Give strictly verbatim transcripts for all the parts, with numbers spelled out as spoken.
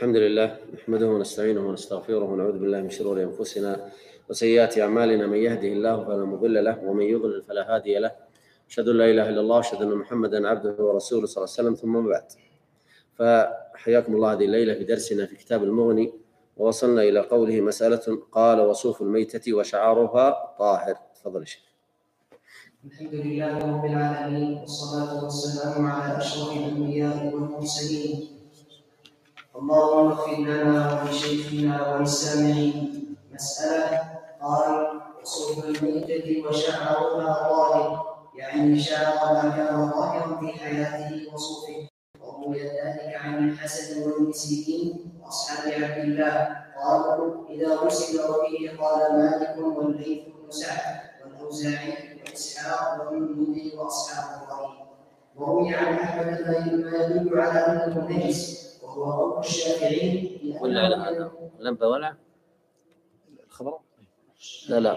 الحمد لله نحمده ونستعينه ونستغفره ونعوذ بالله من شرور أنفسنا وسيئات أعمالنا. من يهده الله فلا مضل له ومن يضلل فلا هادي له. أشهد أن لا إله إلا الله وأشهد أن محمدا عبده ورسوله صلى الله عليه وسلم. ثم بعد، فحياكم الله هذه الليلة في درسنا في كتاب المغني، ووصلنا إلى قوله مسألة قال وصوف الميتة وشعارها طاهر. تفضل شيخ. الحمد لله رب العالمين، والصلاة والسلام على أشرف الأنبياء والمرسلين. اللهم اغفر لنا ولشيخنا وللسامعين. مسألة قال وصوف الميتة وشعرها طاهر، يعني شعر ما كان طاهرا في حياته وصوفه. وروي ذلك عن الحسن والمسكين وأصحاب عبد الله قالوا إذا غسل وفيه قال مالك والليث بن سعد والأوزاعي وإسحاق وابن المنذر وأصحاب الرأي. وروي عن أحمد ما يدل على أنه نجس، وهو قول الشافعي. ولا لا لمبة ولا الخبر؟ لا لا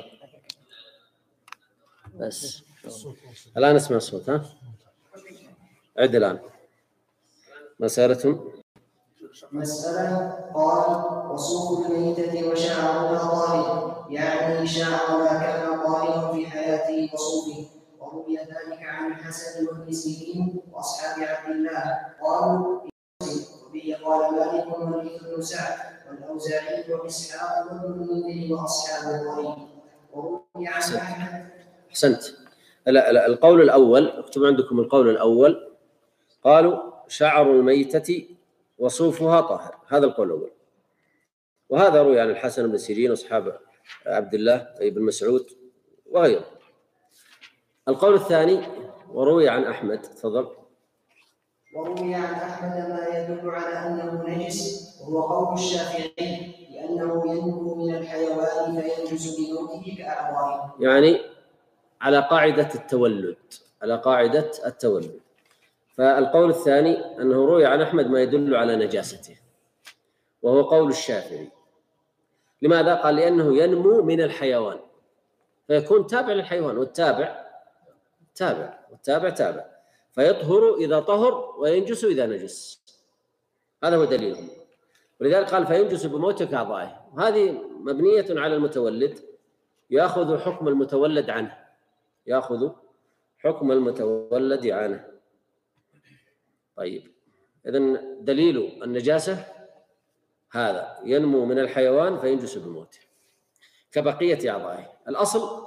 بس الآن اسمع الصوت. ها عد الآن. مسألة مسألة قال وصوف الميتة وشعرها طاهر، يعني شعر ما كان طاهرا في حياته وصوفه. وروي ذلك عن الحسن وابن سيرين وأصحاب عبد الله قالوا وبه قال مالك والليث بن سعد والأوزاعي وإسحاق وابن المنذر وأصحاب الرأي. وروي عن أحمد. أحسنت. لا لا القول الأول، اكتبوا عندكم القول الأول. قالوا شعر الميتة وصوفها طاهر، هذا القول الأول، وهذا روي عن الحسن بن سيرين وأصحاب عبد الله ابن مسعود وغيره. القول الثاني وروي عن أحمد. تفضل. وروي عن أحمد ما يدل على أنه نجس، وهو قول الشافعي لأنه ينبو من الحيوان فينجس بموته كأعضائه، يعني على قاعدة التولد، على قاعدة التولد. فالقول الثاني أنه روي عن أحمد ما يدل على نجاسته، وهو قول الشافعي. لماذا؟ قال لأنه ينمو من الحيوان فيكون تابع للحيوان، والتابع تابع والتابع تابع، فيطهر إذا طهر وينجس إذا نجس. هذا هو دليله. ولذلك قال فينجس بموته كأعضائه، وهذه مبنية على المتولد، يأخذ حكم المتولد عنه، يأخذ حكم المتولد عنه. طيب، إذن دليل النجاسة هذا ينمو من الحيوان فينجس بموته كبقية أعضائه. الأصل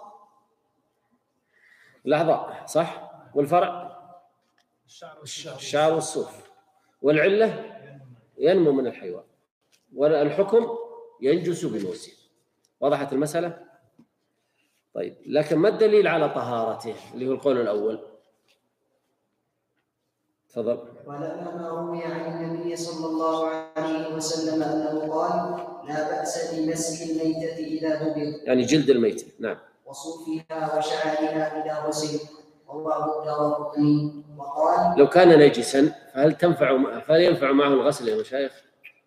الأعضاء صح، والفرع الشعر والصوف، والعلة ينمو من الحيوان، والحكم ينجس بموته. وضحت المسألة؟ طيب، لكن ما الدليل على طهارته اللي هو القول الأول؟ تفضل. ولما روي عن النبي صلى الله عليه وسلم أنه قال لا بأس بمسح الميتة إذا دبر، يعني جلد الميتة. نعم. وصوفها وشعرها إذا غسل. رواه الدارقطني وقال لو كان نجسا فهل تنفع فهل ينفع معه الغسل يا مشايخ؟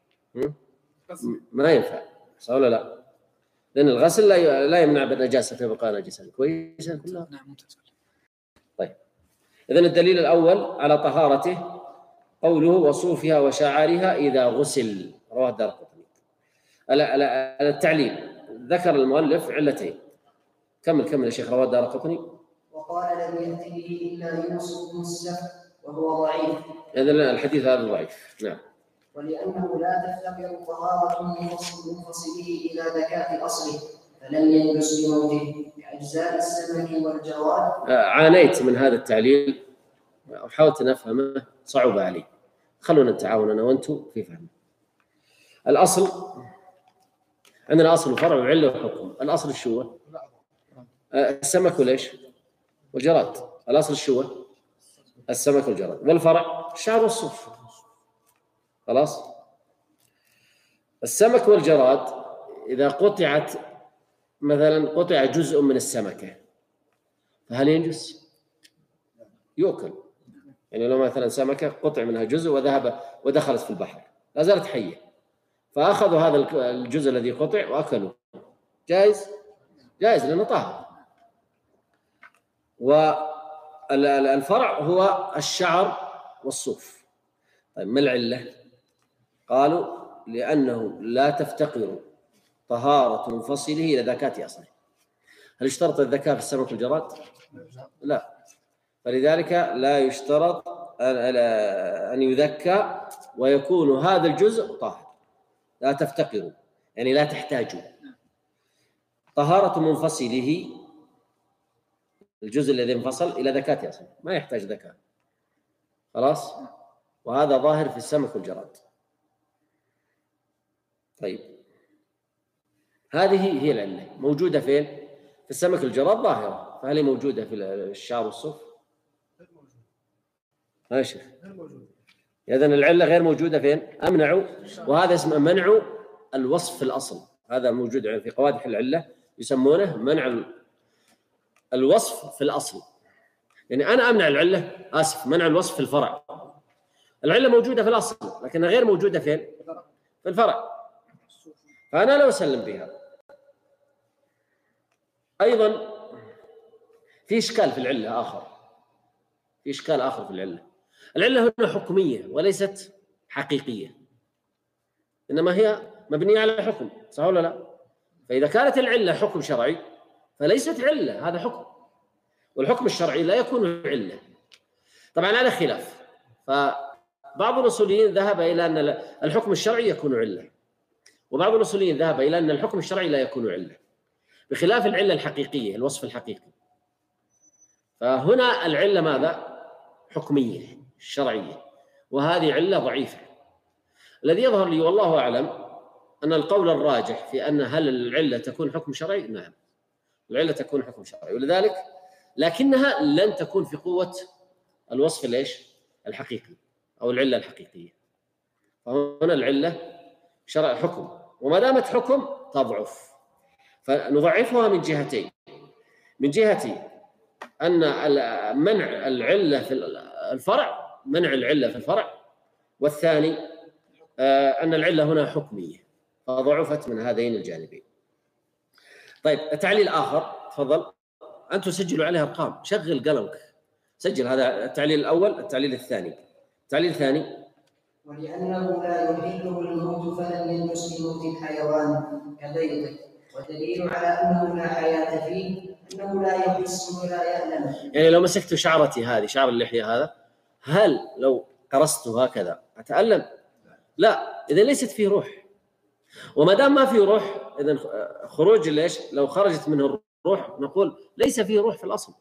ما ينفع، صح ولا لا؟ لأن الغسل لا لا يمنع بالنجاسة فيبقى نجسا. كويس كلها. نعم ممتاز. طيب، إذن الدليل الأول على طهارته قوله وصوفها وشعرها إذا غسل. رواه الدارقطني. التعليل ذكر المؤلف علتين. كمل كمل يا شيخ. رواه الدارقطني وقال لم يأت به إلا يونس بن السفر وهو ضعيف. إذن الحديث هذا ضعيف. نعم. ولأنه لا تفتقر طهارة منفصله إلى زكاة أصله، فلم ينجس بموته كأجزاء السمك والجواد. عانيت من هذا التعليل وحاولت أن أفهمه، صعب علي. خلونا نتعاون أنا وأنتم في فهمه. الأصل عندنا أصل وفرع وعلة وحكم. الأصل الشوى السمك وليش والجراد. الأصل الشوى السمك والجراد، والفرع الشعر والصوف. خلاص. السمك والجراد إذا قطعت مثلا قطع جزء من السمكة فهل ينجس؟ يؤكل. يعني لو مثلا سمكة قطع منها جزء وذهب ودخلت في البحر لا زالت حية، فأخذوا هذا الجزء الذي قطع وأكلوا، جائز؟ جائز لأنه طاهر. والفرع هو الشعر والصوف. طيب، ما العلة؟ قالوا لأنه لا تفتقر طهارة منفصله إلى ذكاة أصله. هل يشترط الذكاء في السمك والجراد؟ لا، فلذلك لا يشترط أن يذكى ويكون هذا الجزء طاهر، لا تفتقر يعني لا تحتاج. طهارة منفصله الجزء الذي انفصل إلى ذكاة أصله ما يحتاج ذكاء، خلاص، وهذا ظاهر في السمك والجراد. طيب هذه هي العلة موجودة فين؟ في السمك والجراد ظاهرة، فهل هي موجودة في الشعر والصوف؟ ها شيخ، إذن العلة غير موجودة فين؟ أمنعوا، وهذا اسمه منع الوصف في الأصل. هذا موجود في قوادح العلة يسمونه منع الوصف في الأصل. يعني أنا أمنع العلة، آسف، منع الوصف في الفرع. العلة موجودة في الأصل لكنها غير موجودة فين؟ في الفرع، فأنا لا أسلم بها. أيضا في إشكال في العلة آخر، في إشكال آخر في العلة. العلة هنا حكمية وليست حقيقية، إنما هي مبنية على حكم، صح ولا لا؟ فإذا كانت العلة حكم شرعي فليست علة، هذا حكم، والحكم الشرعي لا يكون علة. طبعا على خلاف، فبعض الأصوليين ذهب إلى أن الحكم الشرعي يكون علة، وبعض الأصوليين ذهب إلى أن الحكم الشرعي لا يكون علة، بخلاف العلة الحقيقية، الوصف الحقيقي. فهنا العلة ماذا؟ حكمية شرعية، وهذه علة ضعيفة. الذي يظهر لي والله أعلم أن القول الراجح في أن هل العلة تكون حكم شرعي؟ نعم، العلة تكون حكم شرعي، ولذلك لكنها لن تكون في قوة الوصف ليش؟ الحقيقي أو العلة الحقيقية. فهنا العلة شرع حكم، وما دامت حكم تضعف، فنضعفها من جهتين. من جهة أن منع العلة في الفرع، منع العلة في الفرع، والثاني أن العلة هنا حكمية فضعفت من هذين الجانبين. طيب التعليل الآخر، تفضل أنت تسجلوا عليها أرقام، شغل قلمك، سجل هذا التعليل الأول. التعليل الثاني، التعليل الثاني: ولأنه لا يحله الموت فلم ينجس بموت الحيوان كبيضه، والدليل على أنه لا حياة فيه أنه لا يحس ولا يألم. يعني لو مسكت شعرتي هذه، شعر اللحية هذا، هل لو قرصته هكذا أتألم؟ لا، إذا ليست فيه روح، وما دام ما فيه روح إذن خروج ليش؟ لو خرجت منه الروح نقول ليس فيه روح في الأصل،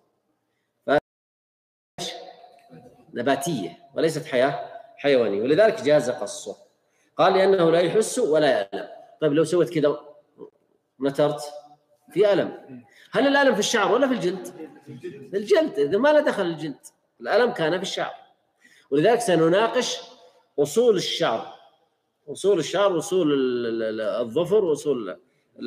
فايش؟ نباتية وليست حياة حيوانية، ولذلك جاز قصه. قال لأنه لا يحس ولا يألم. طيب لو سويت كذا نترت في ألم، هل الألم في الشعر ولا في الجلد؟ في الجلد، إذا ما له دخل الجلد، الألم كان في الشعر. ولذلك سنناقش أصول الشعر، أصول الشعر، أصول الظفر، وأصول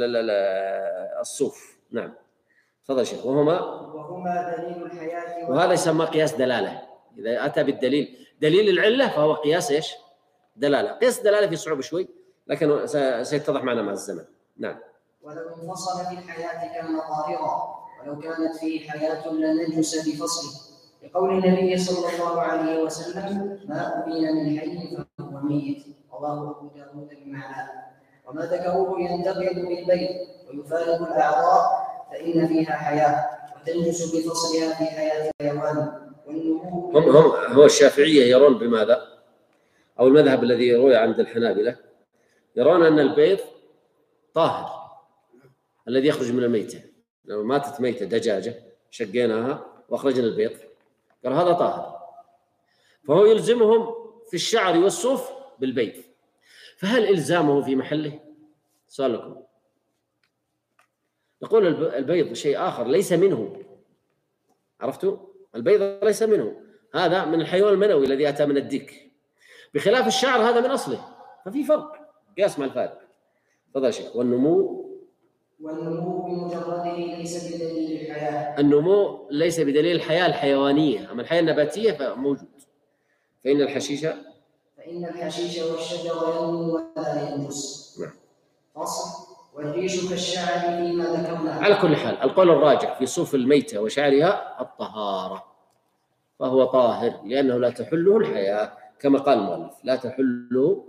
الصوف. نعم، تفضل شيخ. وهما وهما دليل الحياة، وهذا يسمى قياس دلالة. إذا أتى بالدليل دليل العلة فهو قياس إيش؟ دلالة. قياس دلالة في صعوبة شوي لكن سيتضح معنا مع الزمن. نعم. ولو انفصل في الحياة كان طاهرا، ولو كانت فيه حياة لنجس بفصله، لقول النبي صلى الله عليه وسلم: ما أبين من حي فهو ميت، رواه أبو داود بمعناه. وما ذكروه ينتقد بالبيت ويفارق الأعضاء فإن فيها حياة وتنجس بفصلها في حياة الحيوان. هم هم هو الشافعية يرون بماذا؟ أو المذهب الذي يروي عند الحنابلة يرون أن البيض طاهر الذي يخرج من الميتة. لو ماتت ميتة دجاجة شقيناها وأخرجنا البيض قال هذا طاهر، فهو يلزمهم في الشعر والصوف بالبيض. فهل إلزامه في محله؟ سؤال لكم. نقول البيض شيء آخر ليس منه، عرفتوا؟ البيض ليس منه، هذا من الحيوان المنوي الذي أتى من الديك، بخلاف الشعر هذا من أصله، ففي فرق، قياس مع الفارق. تفضل شيخ. والنمو والنمو بمجرده ليس بدليل الحياة. النمو ليس بدليل الحياة الحيوانية، أما الحياة النباتية فموجود. فإن الحشيش فإن الحشيش والشجر ينمو ولا ينجس. نعم. فصل. والريش كالشعر فيما ذكرنا. على كل حال القول الراجح في صوف الميتة وشعرها الطهارة، فهو طاهر لأنه لا تحله الحياة كما قال المؤلف، لا تحله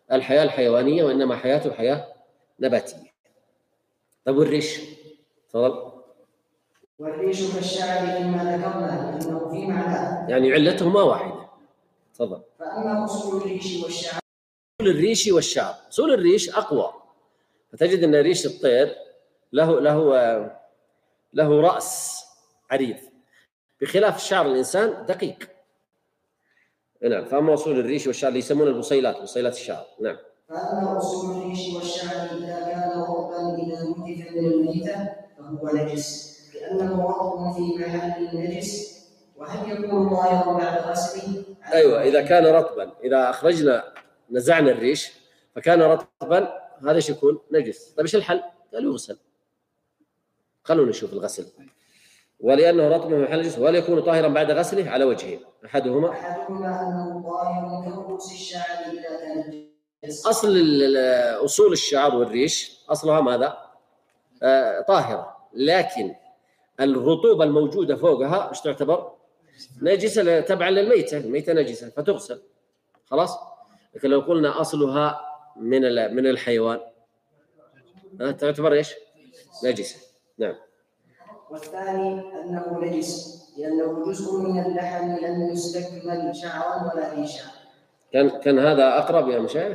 الحياة الحيوانية، وإنما حياته حياة نباتية. طيب والريش؟ تفضل. والريش كالشعر فيما ذكرنا لأنه في معناه، يعني علتهما واحدة. تفضل. فأما أصول الريش والشعر أصول الريش والشعر، أصول الريش أقوى، فتجد أن ريش الطير له له له رأس عريض، بخلاف شعر الإنسان دقيق. نعم. فأما أصول الريش والشعر اللي يسمونه البصيلات، بصيلات الشعر. نعم. فأما أصول الريش والشعر إذا كان رطبا إذا نتف من الميتة فهو نجس، لأنه رطب في محل النجس. وهل يكون طاهرا بعد غسله؟ أيوة، إذا كان رطبا، إذا أخرجنا نزعنا الريش فكان رطبا، هذا ايش يكون؟ نجس. طيب ايش الحل؟ قال يغسل. خلونا نشوف الغسل. ولأنه رطب في محل النجس، ولا يكون طاهرا بعد غسله على وجهين. أحدهما أحدهما أنه طاهر كرؤوس الشعر إذا تنجس. أصل أصول الشعر والريش أصلها ماذا؟ آه طاهرة، لكن الرطوبة الموجودة فوقها ايش تعتبر؟ نجسة تبعا للميتة، الميتة نجسة فتغسل. خلاص. لكن لو قلنا أصلها من من الحيوان تعتبر ايش؟ نجسة. نعم. والثاني أنه نجس لأنه جزء من اللحم لم يستكمل شعرا ولا ريشا. كان كان هذا أقرب يا مشايخ،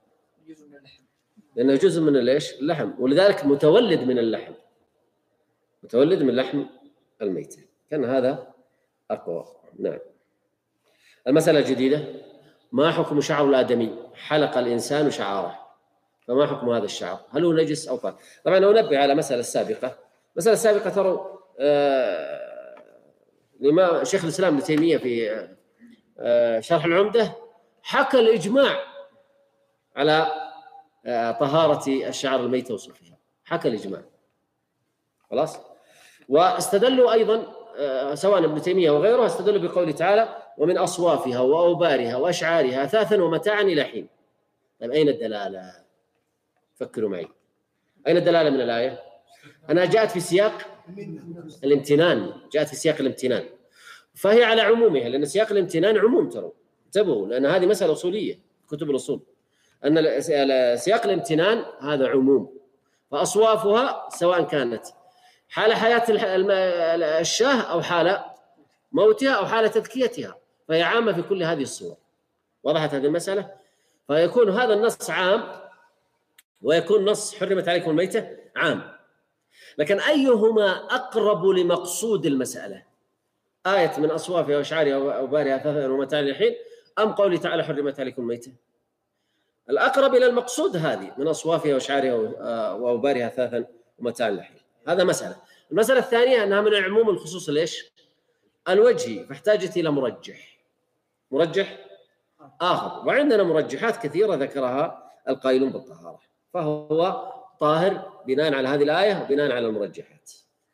لأنه جزء من الايش؟ اللحم، ولذلك متولد من اللحم، متولد من لحم الميتة، كان هذا أقوى. نعم. المسألة الجديدة: ما حكم شعر الآدمي؟ حلق الإنسان شعره، فما حكم هذا الشعر؟ هل هو نجس أو طاهر؟ طبعا أنبه على مسألة السابقة. مسألة السابقة تروا آه لما شيخ الإسلام ابن تيمية في آه شرح العمدة حكى الإجماع على آه طهارة الشعر الميتة وصفها، حكى الإجماع. خلاص. واستدلوا أيضا آه سواء ابن تيمية وغيره استدلوا بقوله تعالى: ومن أصوافها وأوبارها وأشعارها أثاثا ومتاعا إلى حين. طيب أين الدلالة؟ فكروا معي، أين الدلالة من الآية؟ أنا جاءت في سياق الامتنان، جاءت في سياق الامتنان، فهي على عمومها، لأن سياق الامتنان عموم. ترى انتبهوا، لأن هذه مسألة أصولية كتب الأصول، أن سياق الامتنان هذا عموم. فأصوافها سواء كانت حال حياة الشاه أو حال موتها أو حال تذكيتها، فهي عامة في كل هذه الصور. وضحت هذه المسألة؟ فيكون هذا النص عام، ويكون نص حرمت عليكم الميتة عام. لكن أيهما أقرب لمقصود المسألة؟ آية من أصوافها وأشعارها وأوبارها أثاثا ومتاعا إلى حين، أم قوله تعالى حرمت عليكم الميتة؟ الأقرب إلى المقصود هذه من أصوافها وأشعارها وأوبارها أثاثا ومتاعا إلى حين. هذا مسألة. المسألة الثانية أنها من العموم الخصوص ليش؟ الوجهي، فاحتاجت إلى مرجح مرجح آخر، وعندنا مرجحات كثيرة ذكرها القائلون بالطهارة، فهو طاهر بناء على هذه الآية وبناء على المرجحات.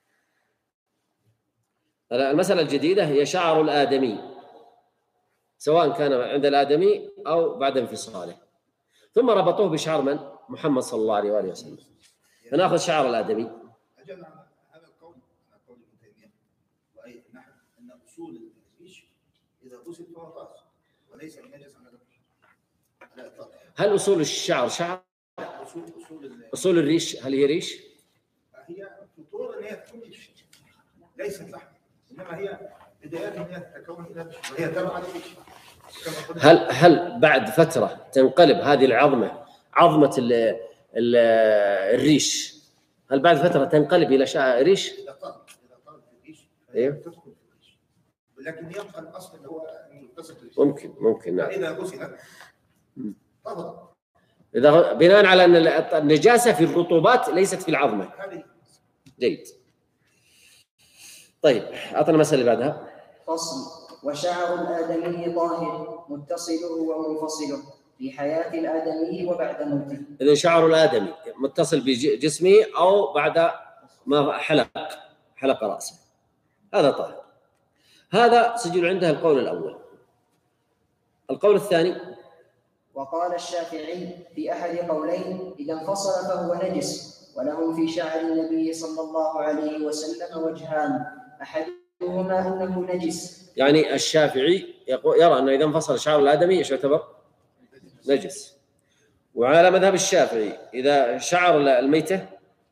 المسألة الجديدة هي شعر الآدمي، سواء كان عند الآدمي أو بعد انفصاله، ثم ربطوه بشعر من؟ محمد صلى الله عليه وآله وسلم. فنأخذ شعر الآدمي. أجل هذا القول، هذا قول ابن تيمية، وأي نحن أن أصول الريش إذا غسل فهو طاهر وليس النجس على الإطلاق. هل أصول الشعر شعر؟ أصول أصول أصول الريش هل هي ريش؟ هي فطور أن هي تكون ريش، ليست لحم، إنما هي بدايات أن هي تتكون إلى ريش وهي تبع الريش. هل هل بعد فترة تنقلب هذه العظمة عظمة ال ال الريش، هل بعد فترة تنقلب إلى شعر ريش؟ إذا طال إذا طال في الريش إيه؟ تدخل في الريش، ولكن يبقى الأصل اللي هو متصل بالريش. ممكن ممكن نعم. إذا غسل طهر. إذا بناء على أن النجاسة في الرطوبات ليست في العظمة. جيد. طيب أعطنا المسألة اللي بعدها. فصل: وشعر الآدمي طاهر متصله ومنفصله في حياة الآدمي وبعد موته. إذن شعر الآدمي متصل بجسمه أو بعد ما حلق حلق رأسه، هذا طاهر. هذا سجل عندها القول الأول. القول الثاني: وقال الشافعي في أحد قولين: إذا انفصل فهو نجس. ولهم في شعر النبي صلى الله عليه وسلم وجهان، أحدهما أنه نجس. يعني الشافعي يرى أنه إذا انفصل شعر الآدمي ايش يعتبر؟ نجس. وعلى مذهب الشافعي إذا شعر الميتة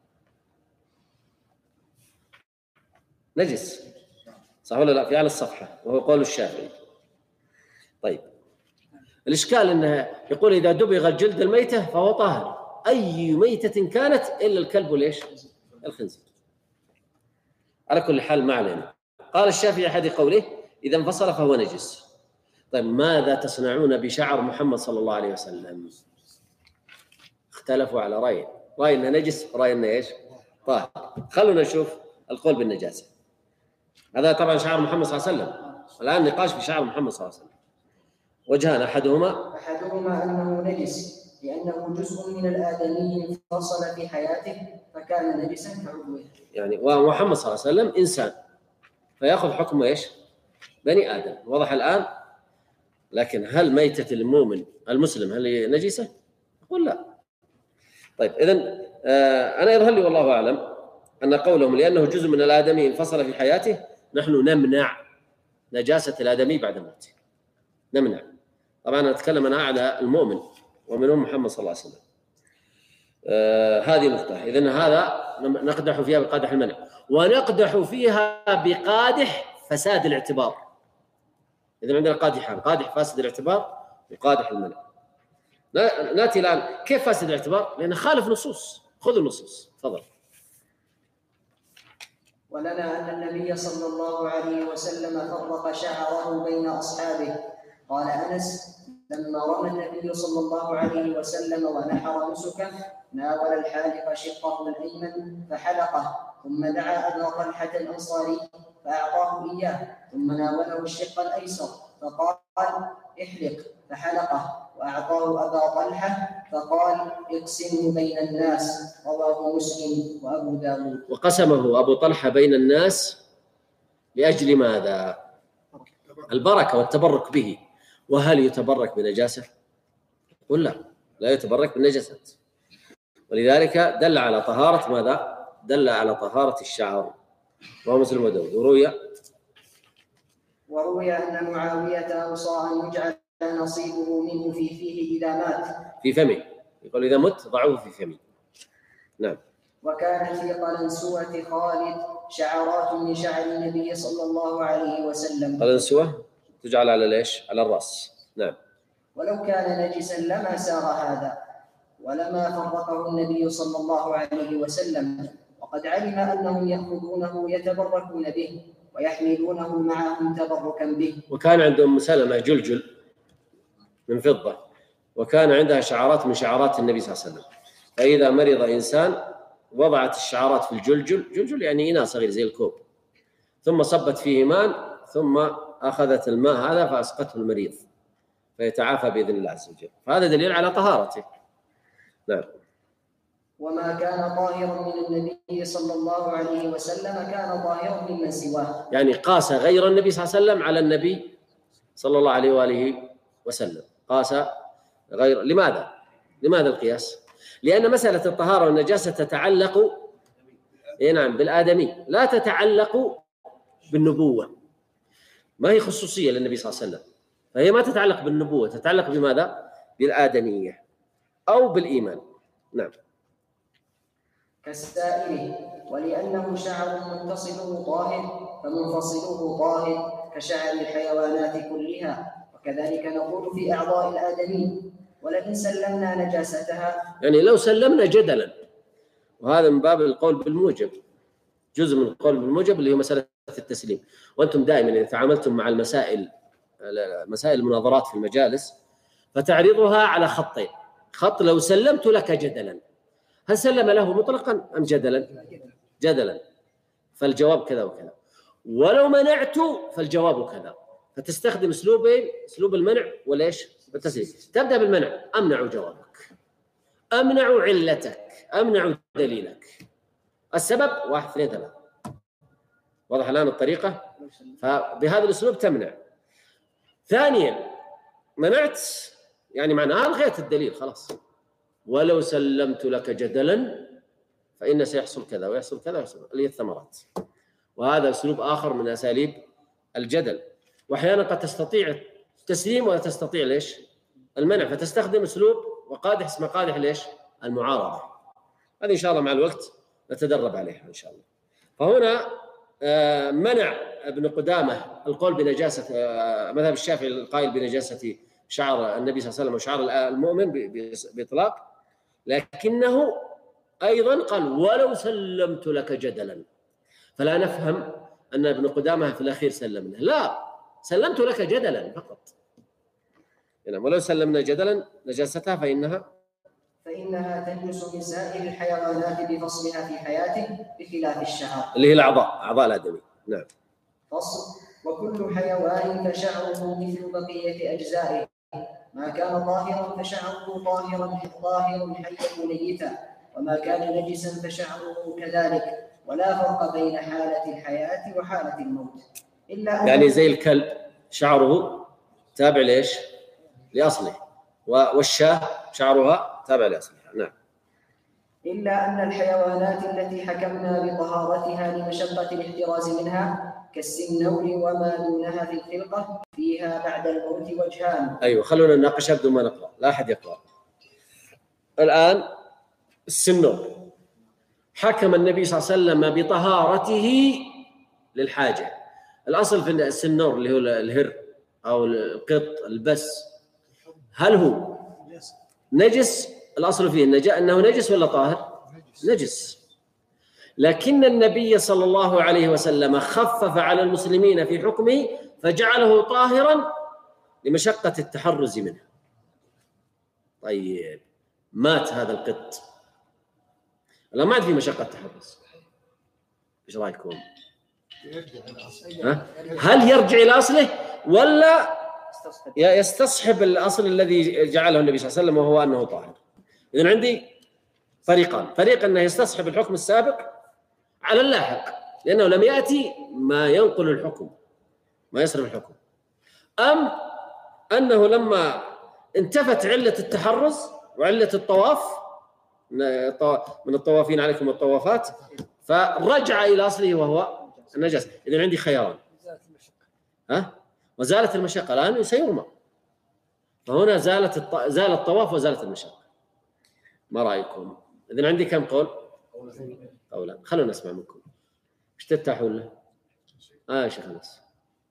نجس، صح ولا لا؟ في أعلى الصفحة، وهو قول الشافعي. طيب الإشكال أنه يقول إذا دبغ جلد الميتة فهو طاهر، أي ميتة كانت إلا الكلب وليش؟ الخنزير. على كل حال ما علينا. قال الشافعي أحد قوله إذا انفصل فهو نجس. طيب ماذا تصنعون بشعر محمد صلى الله عليه وسلم؟ اختلفوا على رأي، رأي أنه نجس، رأي أنه إيش؟ طاهر. خلونا نشوف القول بالنجاسة. هذا طبعا شعر محمد صلى الله عليه وسلم، الآن نقاش في شعر محمد صلى الله عليه وسلم. وجهان، أحدهما أحدهما أنه نجس لأنه جزء من الآدمي انفصل في حياته فكان نجسا كعضوه. يعني ومحمد صلى الله عليه وسلم إنسان فيأخذ حكم إيش؟ بني آدم. واضح الآن؟ لكن هل ميتة المؤمن المسلم هل هي نجسة؟ أقول لا. طيب إذن آه أنا يظهر لي والله أعلم أن قولهم لأنه جزء من الآدمي انفصل في حياته نحن نمنع نجاسة الآدمي بعد موته، نمنع. طبعا أنا أتكلم أنا على المؤمن ومنهم محمد صلى الله عليه وسلم. آه هذه نقطة. إذن هذا نقدح فيها بقادح المنع، ونقدح فيها بقادح فساد الاعتبار. إذن عندنا قادحان، قادح فاسد الاعتبار وقادح المنع. نأتي الآن كيف فاسد الاعتبار؟ لأنه خالف نصوص. خذوا النصوص تفضل. ولنا أن النبي صلى الله عليه وسلم فرق شعره بين أصحابه. قال أنس لما رمى النبي صلى الله عليه وسلم ونحر نسكه ناول الحالق شقه الأيمن فحلقه، ثم دعا أبا طلحة الأنصاري فأعطاه إياه، ثم ناوله الشق الأيسر فقال احلق فحلقه، وأعطاه أبا طلحة فقال اقسمه بين الناس. رواه مسلم وأبو داود. وقسمه أبو طلحة بين الناس لأجل ماذا؟ البركة والتبرك به. وهل يتبرك بنجاسة؟ قل لا، لا يتبرك بالنجاسة. ولذلك دل على طهارة ماذا؟ دل على طهارة الشعر. رواه مسلم وداود. وروي وروي أن معاوية أوصى أن يجعل نصيبه منه في فيه إذا مات، في فمه. يقول إذا مت ضعوه في فمه. نعم. وكان في قلنسوة خالد شعرات من شعر النبي صلى الله عليه وسلم. قلنسوة تجعل على ليش؟ على الرأس. نعم. ولو كان نجسا لما سار هذا ولما فرقه النبي صلى الله عليه وسلم، وقد علم أنهم يأخذونه يتبركون به ويحملونه معهم تبركا به. وكان عندهم أم سلمة جلجل من فضة، وكان عندها شعارات من شعارات النبي صلى الله عليه وسلم، فإذا مرض إنسان وضعت الشعارات في الجلجل، جلجل يعني إناء صغير زي الكوب، ثم صبت فيه ماء، ثم أخذت الماء هذا فأسقته المريض فيتعافى بإذن الله عز وجل. فهذا دليل على طهارته. نعم. وما كان طاهرا من النبي صلى الله عليه وسلم كان طاهرا ممن سواه. يعني قاس غير النبي صلى الله عليه وسلم على النبي صلى الله عليه وآله وسلم، قاس غير. لماذا؟ لماذا القياس؟ لأن مسألة الطهارة والنجاسة تتعلق إيه نعم بالآدمي، لا تتعلق بالنبوة. ما هي خصوصية للنبي صلى الله عليه وسلم، فهي ما تتعلق بالنبوة، تتعلق بماذا؟ بالآدمية أو بالإيمان. نعم. كالسائل، ولأنه شعر متصله طاهر فمنفصله طاهر كشعر الحيوانات كلها، وكذلك نقول في أعضاء الآدمي. ولئن سلمنا نجاستها، يعني لو سلمنا جدلا، وهذا من باب القول بالموجب، جزء من القول بالموجب اللي هو مسألة التسليم. وأنتم دائما إذا تعاملتم مع المسائل مسائل المناظرات في المجالس فتعرضها على خطين: خط لو سلمت لك جدلا، هل سلم له مطلقا أم جدلا؟ جدلا، فالجواب كذا وكذا. ولو منعت فالجواب كذا. فتستخدم اسلوبين: اسلوب المنع وليش؟ والتسليم. تبدأ بالمنع: أمنع جوابك، أمنع علتك، أمنع دليلك. السبب واحد اثنين ثلاثة. واضح الآن الطريقة؟ فبهذا الأسلوب تمنع. ثانيا منعت يعني معناها ألغيت الدليل خلاص. ولو سلمت لك جدلا فإن سيحصل كذا ويحصل كذا ويحصل، اللي هي الثمرات. وهذا أسلوب آخر من أساليب الجدل. وأحيانا قد تستطيع التسليم ولا تستطيع ليش؟ المنع، فتستخدم أسلوب وقادح اسمه قادح ليش؟ المعارضة. هذه إن شاء الله مع الوقت نتدرب عليها إن شاء الله. فهنا منع ابن قدامة القول بنجاسة مذهب الشافعي القائل بنجاسة شعر النبي صلى الله عليه وسلم وشعر المؤمن بإطلاق، لكنه أيضا قال ولو سلمت لك جدلا، فلا نفهم أن ابن قدامة في الأخير سلم له، لا، سلمت لك جدلا فقط. يعني ولو سلمنا جدلا نجاستها فإنها فإنها تنجس من سائر الحيوانات بفصلها في حياته بخلاف الشعر اللي هي الأعضاء أعضاء الآدمي. نعم. فصل. وكل حيوان فشعره مثل بقية أجزائه، ما كان طاهرا فشعره طاهرا طاهر حيا ميتا، وما كان نجسا فشعره كذلك، ولا فرق بين حالة الحياة وحالة الموت إلا يعني زي الكلب شعره تابع ليش؟ لأصله، والشاة شعرها تابع لأصلها. نعم. إلا أن الحيوانات التي حكمنا بطهارتها لمشقة الاحتراز منها كالسنور وما دونها في الخلقة فيها بعد الموت وجهان. أيوة، خلونا نناقشها بدون ما نقرأ، لا أحد يقرأ الآن. السنور حكم النبي صلى الله عليه وسلم بطهارته للحاجة. الأصل في السنور اللي هو الهر أو القط البس، هل هو نجس؟ الأصل فيه النجاة أنه نجس ولا طاهر؟ نجس. لكن النبي صلى الله عليه وسلم خفف على المسلمين في حكمه فجعله طاهرا لمشقة التحرز منه. طيب مات هذا القط، لا ما عاد في مشقة تحرز، ايش رايكم؟ هل يرجع الى اصله ولا يستصحب الاصل الذي جعله النبي صلى الله عليه وسلم وهو انه طاهر؟ اذن عندي فريقان، فريق انه يستصحب الحكم السابق على اللاحق لانه لم ياتي ما ينقل الحكم ما يصرف الحكم، ام انه لما انتفت عله التحرز وعله الطواف من الطوافين عليكم الطوافات فرجع الى اصله وهو النجاسه. اذن عندي خياران، ها وزالت المشقه، الان سيرمى، فهنا زالت الط... زال الطواف وزالت المشقه. ما رايكم؟ اذن عندي كم قول؟ قولا. خلونا نسمع منكم ايش تتاحون له. اه يا شيخ انس.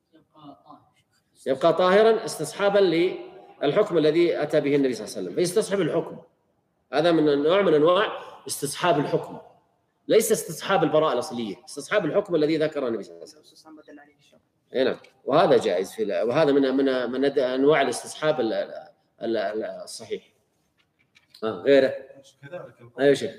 يبقى طاهرا استصحابا للحكم الذي اتى به النبي صلى الله عليه وسلم، فيستصحب الحكم. هذا من نوع من انواع استصحاب الحكم، ليس استصحاب البراءه الاصليه، استصحاب الحكم الذي ذكره النبي صلى الله عليه وسلم. اي نعم، وهذا جائز في وهذا من من من انواع الاستصحاب الصحيح. اه غيره. ايوه شيخ.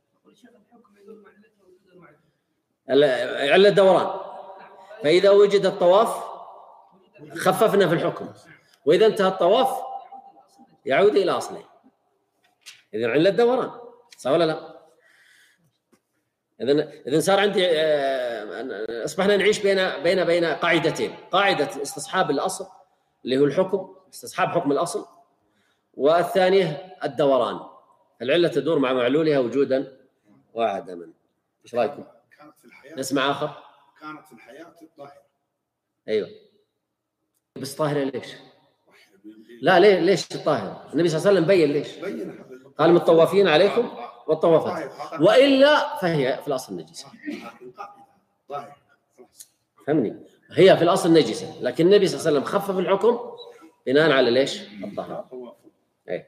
علة الدوران، فاذا وجد الطواف خففنا في الحكم، واذا انتهى الطواف يعود الى اصله. اذا علة الدوران صح ولا لا؟ اذا اذا صار عندي اصبحنا نعيش بين بين بين قاعدتين، قاعده استصحاب الاصل اللي هو الحكم، استصحاب حكم الاصل، والثانيه الدوران، العله تدور مع معلولها وجودا وعدما. ايش رايكم؟ كانت في الحياه نسمع اخر. كانت في الحياه الطاهره. ايوه بس طاهره ليش؟ لا ليه ليش الطاهره؟ النبي صلى الله عليه وسلم بين ليش؟ بين قال من الطوافين عليكم والطوافات، والا فهي في الاصل نجسه. فهمني؟ هي في الاصل نجسه، لكن النبي صلى الله عليه وسلم خفف الحكم بناء على ليش؟ الطهاره. اي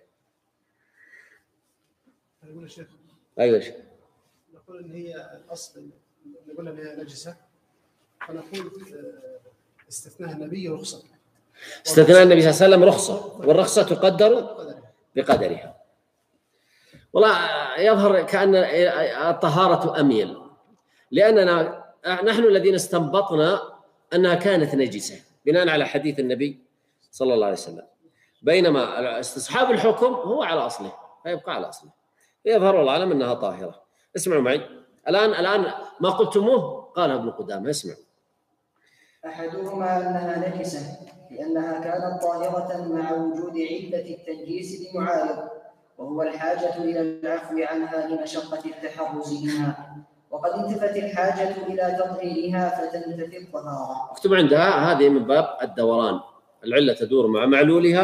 يقول يا شيخ. ايوه شيخ. نقول ان هي الاصل نقول انها نجسه، فنقول استثناء النبي رخصه. استثناء النبي صلى الله عليه وسلم رخصه، والرخصه تقدر بقدرها. والله يظهر كأن الطهارة أميل، لأننا نحن الذين استنبطنا أنها كانت نجسة بناء على حديث النبي صلى الله عليه وسلم، بينما استصحاب الحكم هو على أصله فيبقى على أصله. يظهر والله أعلم أنها طاهرة. اسمعوا معي الآن الآن ما قلتموه قاله ابن قدامة. اسمعوا. أحدهما أنها نجسة لأنها كانت طاهرة مع وجود علة التنجيس بمعارض، وهو الحاجة إلى العفو عنها لمشقة التحرز منها، وقد انتفت الحاجة إلى تطهيرها فتنتفي الطهارة. اكتب عندها هذه من باب الدوران، العلة تدور مع معلولها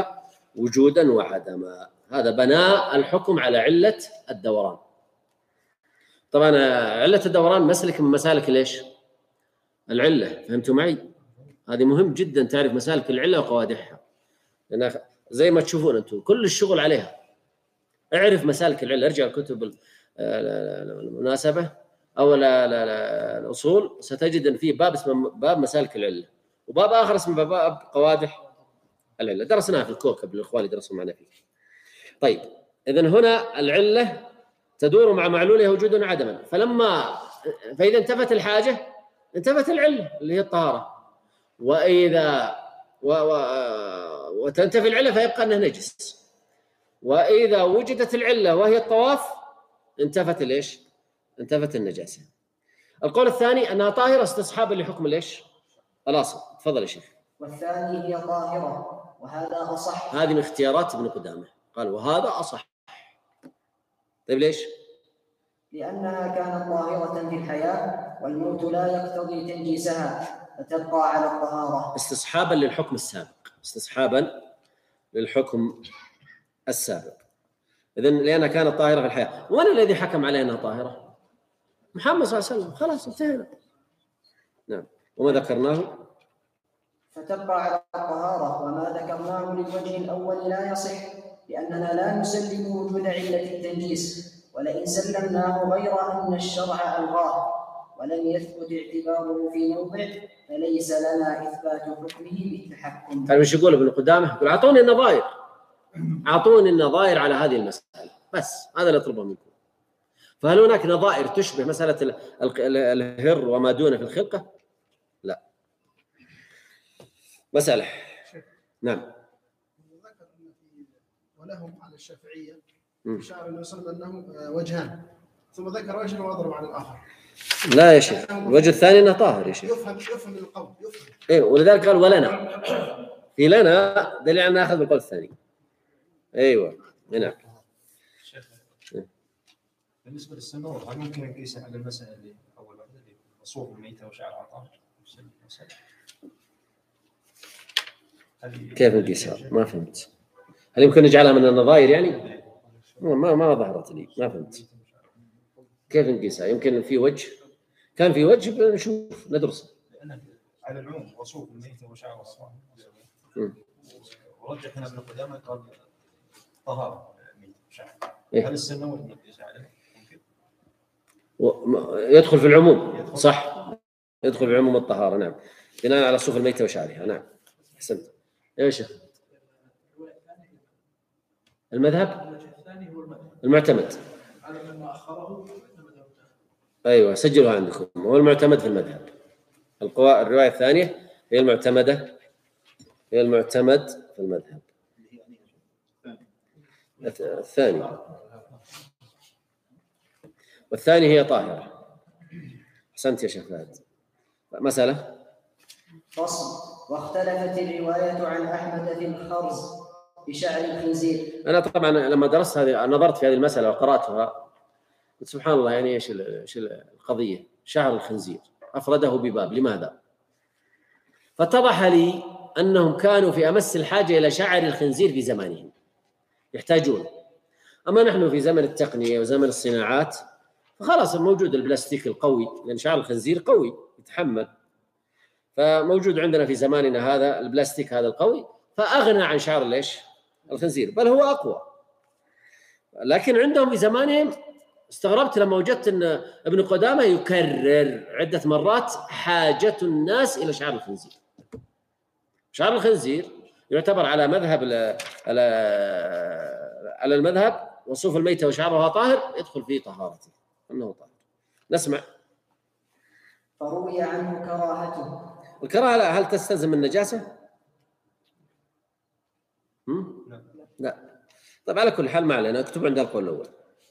وجودا وعدما. هذا بناء الحكم على علة الدوران. طبعا علة الدوران مسلك من مسالك ليش؟ العلة. فهمتوا معي؟ هذه مهم جدا تعرف مسالك العلة وقوادحها، لأن زي ما تشوفون أنتم كل الشغل عليها. اعرف مسالك العلة، ارجع لكتب المناسبة أو لا لا لا الأصول، ستجد أن فيه باب اسمه باب مسالك العلة، وباب آخر اسمه باب قوادح العلة. درسناها في الكوكب الإخوان يدرسون معنا فيه. طيب إذن هنا العلة تدور مع معلولها وجودا وعدما، فلما فإذا انتفت الحاجة انتفت العلة اللي هي الطهارة، وإذا و... و... وتنتفي العلة فيبقى أنه نجس، وإذا وجدت العلة وهي الطواف انتفت ليش؟ انتفت النجاسة. القول الثاني أنها طاهرة استصحابا لحكم ليش؟ الأصل. تفضل يا شيخ. والثاني هي طاهرة وهذا أصح. هذه من اختيارات ابن قدامة، قال وهذا أصح. طيب ليش؟ لأنها كانت طاهرة في الحياة والموت لا يقتضي تنجيسها فتبقى على الطهارة استصحابا للحكم السابق. استصحابا للحكم السابق. إذن لأنها كانت طاهرة في الحياة. ومن الذي حكم عليها أنها طاهرة؟ محمد صلى الله عليه وسلم. خلاص انتهينا. نعم. وما ذكرناه فتبقى على الطهارة، وما ذكرناه للوجه الأول لا يصح، لأننا لا نسلم وجود علة التنجيس، ولئن سلمناه غير أن الشرع ألغاه ولم يثبت اعتباره في موضع فليس لنا إثبات حكمه بالتحكم. قال وش يقول ابن قدامة؟ يقول أعطوني النظائر، أعطوني النظائر على هذه المسألة، بس هذا اللي أطلبه منكم. فهل هناك نظائر تشبه مسألة الهر وما دونه في الخلقة؟ لا. مسألة. نعم. ذكر أن في ولهم على الشافعية شعر النبي صلى الله عليه وسلم أنه وجهان، ثم ذكر وجه وأضرب على الآخر. لا يا شيخ، الوجه الثاني أنه طاهر يا شيخ. يفهم يفهم القول يفهم. إيه، ولذلك قال ولنا. في لنا دليل أن نأخذ بالقول الثاني. أيوة. نعم. بالنسبة للسنور هل ممكن نقيس على المسألة اللي أول واحدة اللي مصوف الميتة وشعرها طاهر؟ كيف نقيسها؟ ما فهمت. هل يمكن نجعلها من النظائر يعني؟ ما ما ظهرت لي، ما فهمت. كيف نقيسها؟ يمكن في وجه، كان في وجه نشوف ندرسه. على العموم مصوف الميتة وشعرها طاهر. ورجح هنا ابن قدامة قال طهارة الميتة وشعرها. إيه؟ هل السنور نقيس عليه؟ يدخل في العموم، صح، يدخل في عموم الطهارة. نعم، بناء على صوف الميتة وشعرها. نعم، أحسنت. يا شيخ المذهب المعتمد. أيوة، سجلوها عندكم. هو المعتمد في المذهب. القواء الرواية الثانية هي المعتمدة، هي المعتمد في المذهب. الثاني والثاني هي طاهرة. أحسنت يا شيخ فهد. مسألة. فصل. واختلفت الرواية عن أحمد في الخرز بشعر الخنزير. أنا طبعا لما درست هذه نظرت في هذه المسألة وقرأتها قلت سبحان الله، يعني إيش إيش القضية؟ شعر الخنزير أفرده بباب، لماذا؟ فاتضح لي أنهم كانوا في أمس الحاجة إلى شعر الخنزير في زمانهم، يحتاجون. أما نحن في زمن التقنية وزمن الصناعات فخلاص موجود البلاستيك القوي، لأن شعر الخنزير قوي يتحمل، فموجود عندنا في زماننا هذا البلاستيك هذا القوي، فأغنى عن شعر ليش؟ الخنزير، بل هو أقوى. لكن عندهم في زمانهم استغربت لما وجدت أن ابن قدامة يكرر عدة مرات حاجة الناس إلى شعر الخنزير. شعر الخنزير يعتبر على مذهب على على المذهب وصوف الميتة وشعرها طاهر، يدخل فيه طهارته أنه طاهر. نسمع. فروي عنه كراهته. الكراهة هل تستلزم النجاسة؟ هم؟ لا. طيب على كل حال ما علينا، اكتب عند القول الأول.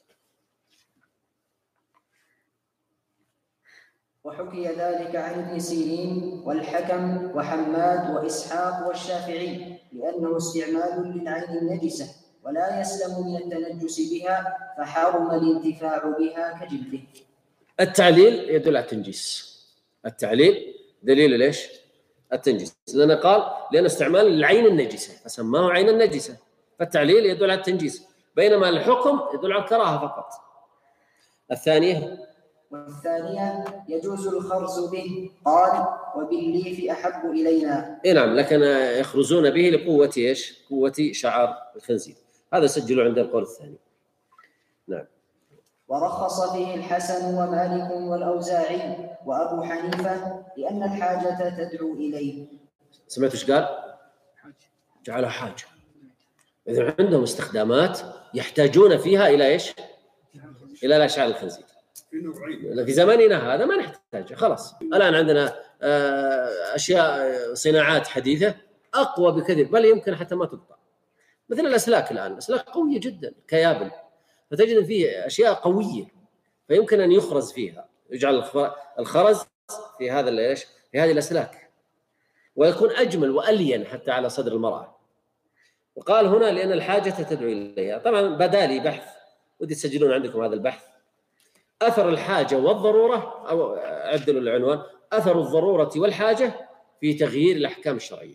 وحكي ذلك عن ابن سيرين والحكم وحماد وإسحاق والشافعي، لأنه استعمال للعين النجسة ولا يسلم من التنجس بها، فحرم الانتفاع بها كجلده. التعليل يدل على التنجيس. التعليل دليل ليش؟ التنجيس. لأنه قال لأن استعمال العين النجسة فسماه عين النجسة، فالتعليل يدل على التنجيس، بينما الحكم يدل على الكراهة فقط. الثانية والثانية يجوز الخرز به، قال وبالليف أحب إلينا. إيه نعم، لكن يخرزون به لقوة إيش؟ قوة شعار الخنزير. هذا سجلوا عند القول الثاني. نعم. ورخص فيه الحسن ومالك والأوزاعي وأبو حنيفة لأن الحاجة تدعو إليه. سمعت ايش قال؟ جعلها حاجة. إذا عندهم استخدامات يحتاجون فيها إلى إيش؟ إلى الأشعار الخنزير. في زماننا هذا ما نحتاج، خلاص. الآن عندنا أشياء صناعات حديثة أقوى بكثير، بل يمكن حتى ما تقطع، مثل الأسلاك. الآن الأسلاك قوية جدا كيابل، فتجد فيه أشياء قوية فيمكن أن يخرز فيها، يجعل الخرز في هذا ايش؟ في هذه الأسلاك، ويكون أجمل وألين حتى على صدر المرأة. وقال هنا لأن الحاجة تدعو إليها. طبعا بدالي بحث، ودي تسجلون عندكم هذا البحث، أثر الحاجة والضرورة، أو عدلوا العنوان، أثر الضرورة والحاجة في تغيير الأحكام الشرعية.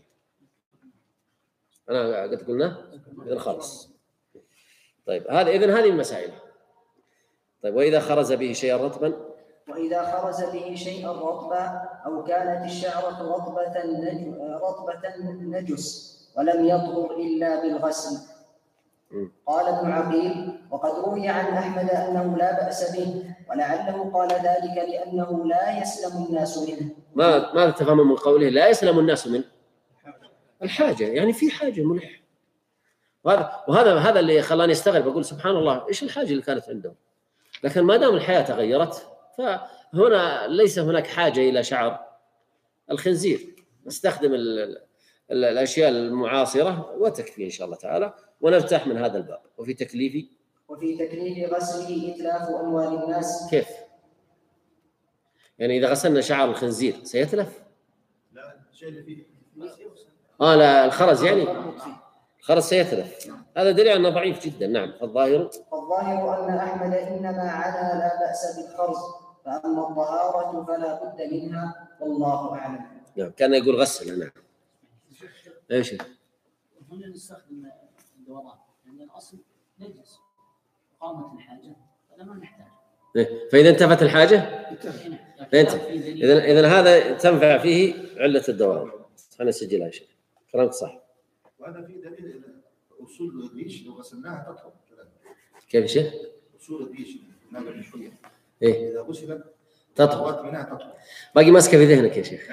أنا قد قلنا إذن خلاص. طيب هذا إذن هذه المسائل. طيب وإذا خرز به شيئا رطبا، وإذا خرز به شيئا رطبا أو كانت الشعرة رطبة رطبة نجس ولم يطهر إلا بالغسل. قال ابن عقيل وقد روي عن أحمد أنه لا بأس به، ولعله قال ذلك لأنه لا يسلم الناس منه. ما ما تفهم من قوله لا يسلم الناس منه؟ الحاجة، يعني في حاجة ملح. وهذا وهذا هذا اللي خلاني استغرب، أقول سبحان الله إيش الحاجة اللي كانت عندهم. لكن ما دام الحياة تغيرت فهنا ليس هناك حاجة إلى شعر الخنزير. نستخدم الأشياء المعاصرة وتكفي إن شاء الله تعالى، ونرتاح من هذا الباب. وفي تكليف وفي تكليف غسله إتلاف أموال الناس. كيف؟ يعني إذا غسلنا شعر الخنزير سيتلف؟ لا الشيء اللي فيه آه لا الخرز، يعني الخرز سيتلف. هذا دليل أنه ضعيف جدا. نعم. الظاهر الظاهر أن أحمد إنما عنا لا بأس بالخرز، فأما الطهارة فلا بد منها، والله أعلم. نعم. كان يقول غسل. نعم. ايش؟ هنا نستخدم الدوران لأن الأصل نجس، قامت الحاجة فلا ما نحتاج. فإذا انتفت الحاجة فإنت إذا إذا هذا تنفع فيه علة الدوران. أنا أسجلها يا شيخ، كلامك صح. وهذا في دليل أصول الريش لو غسلناها تطهر. كيف يا شيخ؟ أصول الريش نعمل شوية. إيه؟ إذا غسلت تطهر. منها تطهر. باقي ماسكة في ذهنك يا شيخ.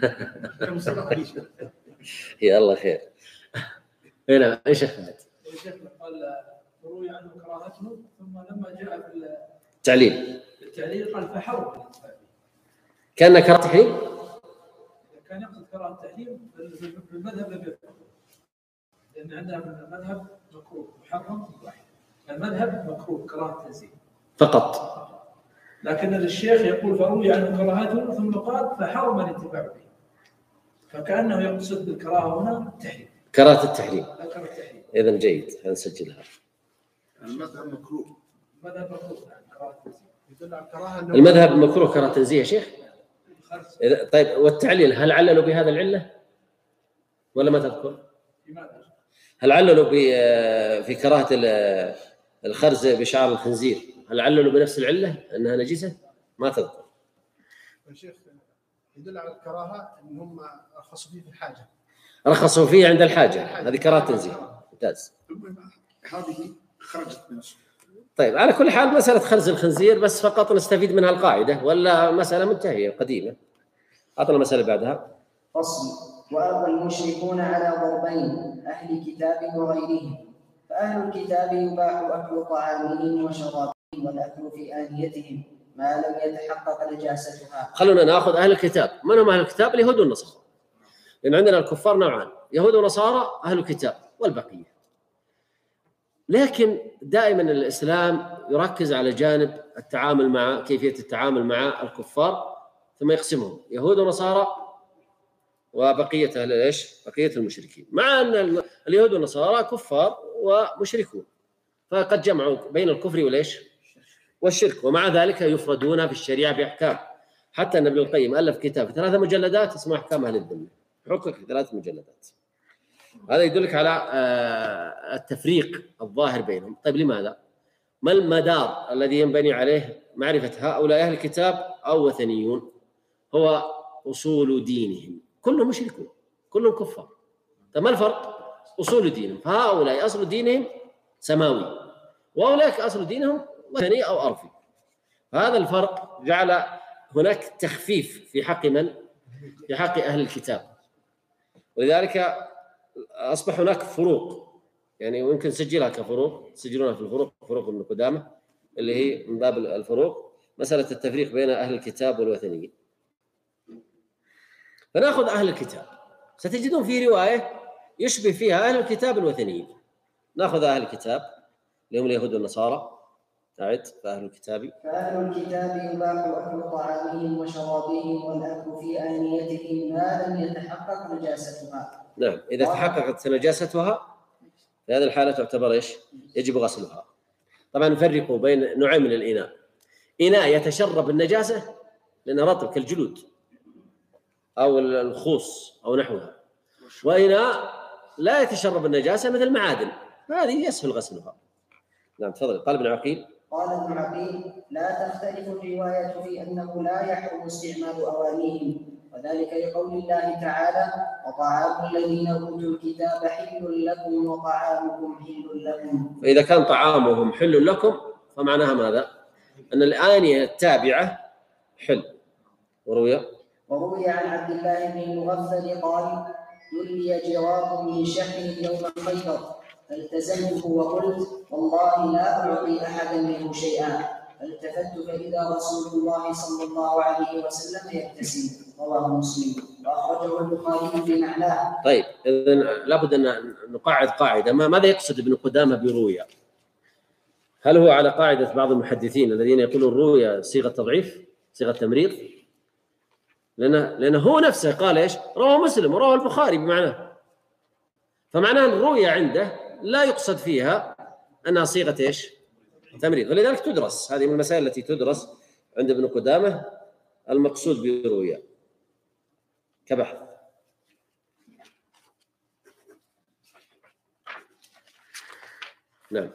يا الله خير. هنا ايش اخذت؟ الشيخ قال روي عنه كراهته، ثم لما جاء في التعليل التعليل قال فحرم. كان كراهة تحريم؟ كان يقصد كراهة التحريم في المذهب لم يكن، لأن عندنا في المذهب مكروه محرم واحد، المذهب مكروه كراهة تنزيه فقط. لكن الشيخ يقول فروي عنه كراهته ثم قال فحرم الانتفاع به، فكأنه يقصد بالكراهة هنا التحريم، كراهة التحريم. التحريم. إذن جيد، هنسجلها. المذهب مكروه. المذهب مكروه كراهة تنزيه. يدل على الكراهه. المذهب مكروه كراهة تنزيه يا شيخ. إذا طيب والتعليل هل عللوا بهذا العلة ولا ما تذكر؟ هل عللوا في كراهة الخرز بشعر الخنزير هل عللوا بنفس العلة أنها نجسة؟ ما تذكر. الشيخ يدل على الكراهه ان هم رخصوا فيه في الحاجه. رخصوا فيه عند الحاجة، هذه كراهة تنزيه. ممتاز. هذه خرجت من السوق. طيب على كل حال مسألة خرز الخنزير بس فقط نستفيد منها القاعدة، ولا مسألة منتهية قديمة. أعطنا مسألة بعدها. فصل. والمشركون على ضربين، أهل كتاب وغيرهم. فأهل الكتاب يباح أكل طعامهم وشرابهم والأكل في آنيتهم ما لم يتحقق نجاستها. خلونا نأخذ أهل الكتاب. من هم أهل الكتاب؟ اليهود والنصارى. لأن عندنا الكفار نوعان، يهود ونصارى أهل الكتاب والبقية. لكن دائما الإسلام يركز على جانب التعامل مع كيفية التعامل مع الكفار، ثم يقسمهم يهود ونصارى وبقية أهل إيش؟ بقية المشركين، مع أن اليهود والنصارى كفار ومشركون، فقد جمعوا بين الكفر والإيش؟ والشرك، ومع ذلك يفردون في الشريعة بأحكام. حتى النبي القيم ألف كتاب في ثلاثة مجلدات اسمه أحكام أهل الذمة، حقق ثلاث مجلدات. هذا يدلك على التفريق الظاهر بينهم. طيب لماذا؟ ما المدار الذي ينبني عليه معرفة هؤلاء أهل الكتاب أو وثنيون؟ هو أصول دينهم، كلهم مشركون، كلهم كفار. طيب ما الفرق؟ أصول دينهم، فهؤلاء أصل دينهم سماوي وأولئك أصل دينهم وثني أو أرضي. هذا الفرق جعل هناك تخفيف في حق من؟ في حق أهل الكتاب، ولذلك أصبح هناك فروق، يعني ويمكن نسجلها كفروق، تسجلونها في الفروق، فروق ابن قدامة اللي هي من باب الفروق، مسألة التفريق بين أهل الكتاب والوثنيين. فنأخذ أهل الكتاب، ستجدون في رواية يشبه فيها أهل الكتاب الوثنيين. نأخذ أهل الكتاب اللي هم اليهود والنصارى. أعد. فأهل الكتاب فأهل الكتاب يباح أكل طعامهم وشرابهم والأكل في آنيتهم ما لم يتحقق نجاستها. نعم، إذا تحققت نجاستها في هذه الحالة تعتبر إيش؟ يجب غسلها. طبعا نفرق بين نوعين من الإناء: إناء يتشرب النجاسة لأنه رطب كالجلود أو الخوص أو نحوها، وإناء لا يتشرب النجاسة مثل المعادن، هذه يسهل غسلها. نعم تفضل. قال ابن عقيل قال ابن عقيل: لا تختلف الرواية في أنه لا يحرم استعمال أوانيهم، وذلك لقول الله تعالى: وطعام الذين أوتوا الكتاب حل لكم وطعامكم حل لكم. فإذا كان طعامهم حل لكم فمعناها ماذا؟ أن الآنية التابعة حل. وروي وروي عن عبد الله بن المغفل قال: دلي جراب من شحم يوم خيبر فالتزمته وقلت: والله لا أعطي أحدا منه شيئا، فالتفت فإذا رسول الله صلى الله عليه وسلم يبتسم. رواه مسلم وأخرجه البخاري في معناه. طيب إذن لابد أن نقاعد قاعدة. ما ماذا يقصد ابن قدامة برؤيا؟ هل هو على قاعدة بعض المحدثين الذين يقولون الرؤيا صيغة تضعيف، صيغة تمريض؟ لأنه لأنه هو نفسه قال إيش؟ رواه مسلم ورواه البخاري بمعناه، فمعناه أن الرؤيا عنده لا يقصد فيها أنها صيغة إيش؟ تمريض. ولذلك تدرس هذه من المسائل التي تدرس عند ابن قدامة المقصود برؤيا كبحث. نعم.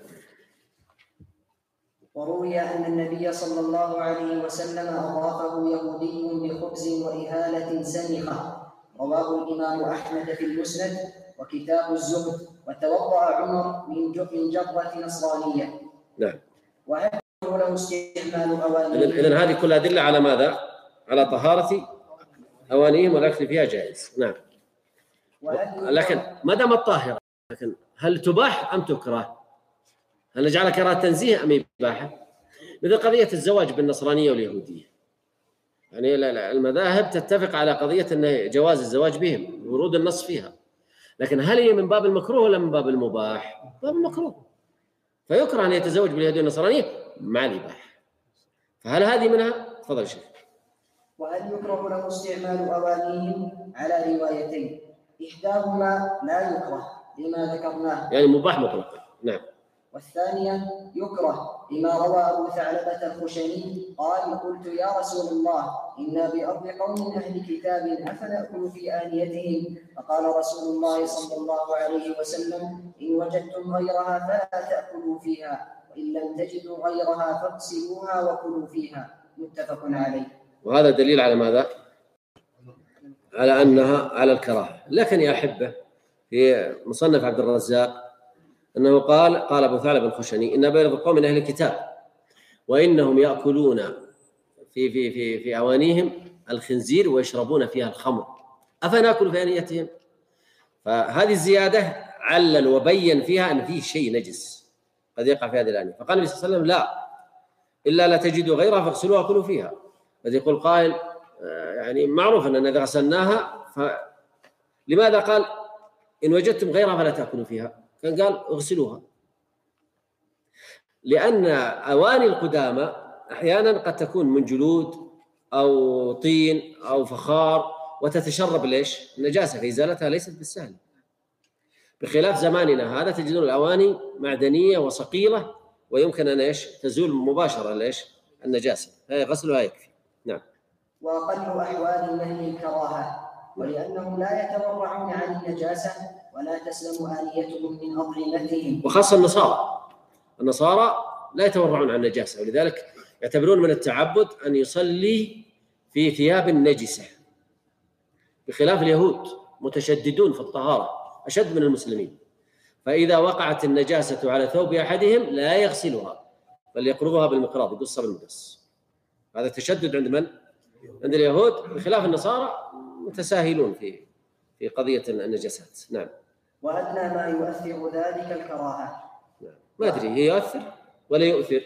وروي أن النبي صلى الله عليه وسلم أضافه يهودي بخبز وإهالة سنخة. رواه الإمام أحمد في المسند وكتاب الزهد. وتوضأ عمر من جرة نصرانية. نعم. وهل له استعمال أوانيه؟ إذن هذه كلها أدلة على ماذا؟ على طهارة أوانيهم والأكل فيها جائز. نعم. لكن ما دامت طاهرة، لكن هل تباح أم تكره؟ هل نجعلها كراهة تنزيه أم إباحة؟ مثل قضية الزواج بالنصرانية واليهودية، يعني المذاهب تتفق على قضية أن جواز الزواج بهم ورود النص فيها، لكن هل هي من باب المكروه ولا من باب المباح؟ باب المكروه، فيكره أن يتزوج باليهودية والنصرانية مع الإباحة. فهل هذه منها؟ تفضل شيخ. وهل يكره له استعمال أوانيهم؟ على روايتين، إحداهما لا يكره لما ذكرناه، يعني مباح مطلقا. نعم. والثانية يكره لما روى أبو ثعلبة الخشني قال: قلت يا رسول الله إنا بأرض قوم أهل كتاب أفنأكل في آنيتهم؟ فقال رسول الله صلى الله عليه وسلم: إن وجدتم غيرها فلا تأكلوا فيها، وإن لم تجدوا غيرها فاغسلوها وكلوا فيها. متفق عليه. وهذا دليل على ماذا؟ على أنها على الكراهة. لكن يا أحبة في مصنف عبد الرزاق أنه قال قال أبو ثعلب الخشني: إن بين قوم من أهل الكتاب وإنهم يأكلون في في في في أوانيهم الخنزير ويشربون فيها الخمر، أفنأكل في آنيتهم؟ فهذه الزيادة علل وبين فيها أن فيه شيء نجس قد يقع في هذه الآنية. فقال النبي صلى الله عليه وسلم: لا، إلا لا تجدوا غيرها فاغسلوها وكلوا فيها. الذي يقول قائل يعني معروف أننا إذا غسلناها، فلماذا قال إن وجدتم غيرها فلا تأكلوا فيها؟ كان قال اغسلوها، لأن أواني القدامى أحيانا قد تكون من جلود أو طين أو فخار وتتشرب ليش؟ النجاسة، فإزالتها ليست بالسهل، بخلاف زماننا هذا تجدون الأواني معدنية وصقيلة ويمكن أن إيش؟ تزول مباشرة ليش؟ النجاسة، هي غسلها يكفي. نعم. وأقل أحوال النهي الكراهة، ولأنهم لا يتورعون عن النجاسة ولا تسلم آنيتهم من أطعمتهم. وخاصة النصارى النصارى لا يتورعون عن النجاسة، ولذلك يعتبرون من التعبد أن يصلي في ثياب نجسة، بخلاف اليهود متشددون في الطهارة أشد من المسلمين، فإذا وقعت النجاسة على ثوب أحدهم لا يغسلها بل يقربها بالمقراض يقص بالمقص. هذا تشدد عند من؟ عند اليهود، بخلاف النصارى متساهلون في في قضية النجاسات. نعم. وأدنى ما يؤثر ذلك الكراهة. نعم. ما أدري هي يؤثر ولا يؤثر؟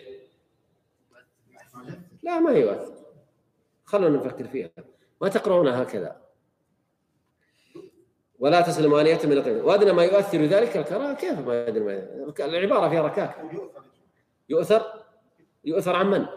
لا ما يؤثر، خلونا نفكر فيها. ما تقرؤونها هكذا ولا تسلم آنية من الطعام. وأدنى ما يؤثر ذلك الكراهة، كيف ما أدري ما العبارة فيها ركاكة. يؤثر يؤثر عن من؟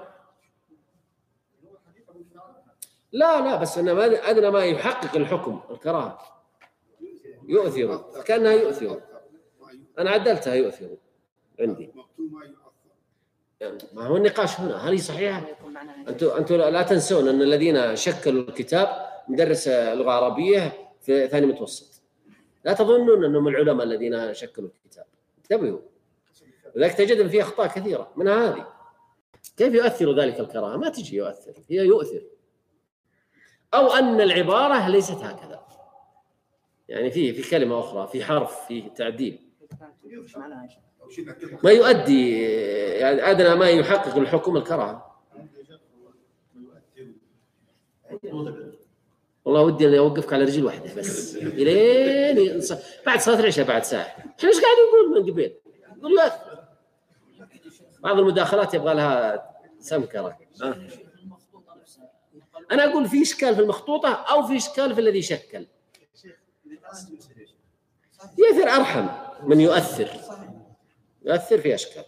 لا لا بس إنما أدنى ما يحقق الحكم الكراهة يؤثر، كأنها يؤثر. أنا عدلتها يؤثر عندي. يعني ما هو النقاش هنا، هل هي صحيحة؟ أنتم أنتم لا تنسون أن الذين شكلوا الكتاب مدرس لغة عربية في ثاني متوسط، لا تظنون أنهم العلماء الذين شكلوا الكتاب، انتبهوا. لذلك تجد فيه أخطاء كثيرة منها هذه. كيف يؤثر ذلك الكراهة؟ ما تجي يؤثر، هي يؤثر. أو أن العبارة ليست هكذا، يعني فيه في كلمة أخرى، في حرف، في تعديل ما يؤدي، يعني أدنى ما يحقق الحكم الكراهة. والله ودي أن أوقفك على رجل واحدة بس إلين بعد صلاة العشاء بعد ساعة. إحنا إيش قاعد نقول من قبل؟ نقول يؤثر. بعض المداخلات يبغى لها سمكرة. أه؟ أنا أقول في إشكال في المخطوطة أو في إشكال في الذي شكل. يؤثر أرحم من يؤثر، يؤثر في أشكال.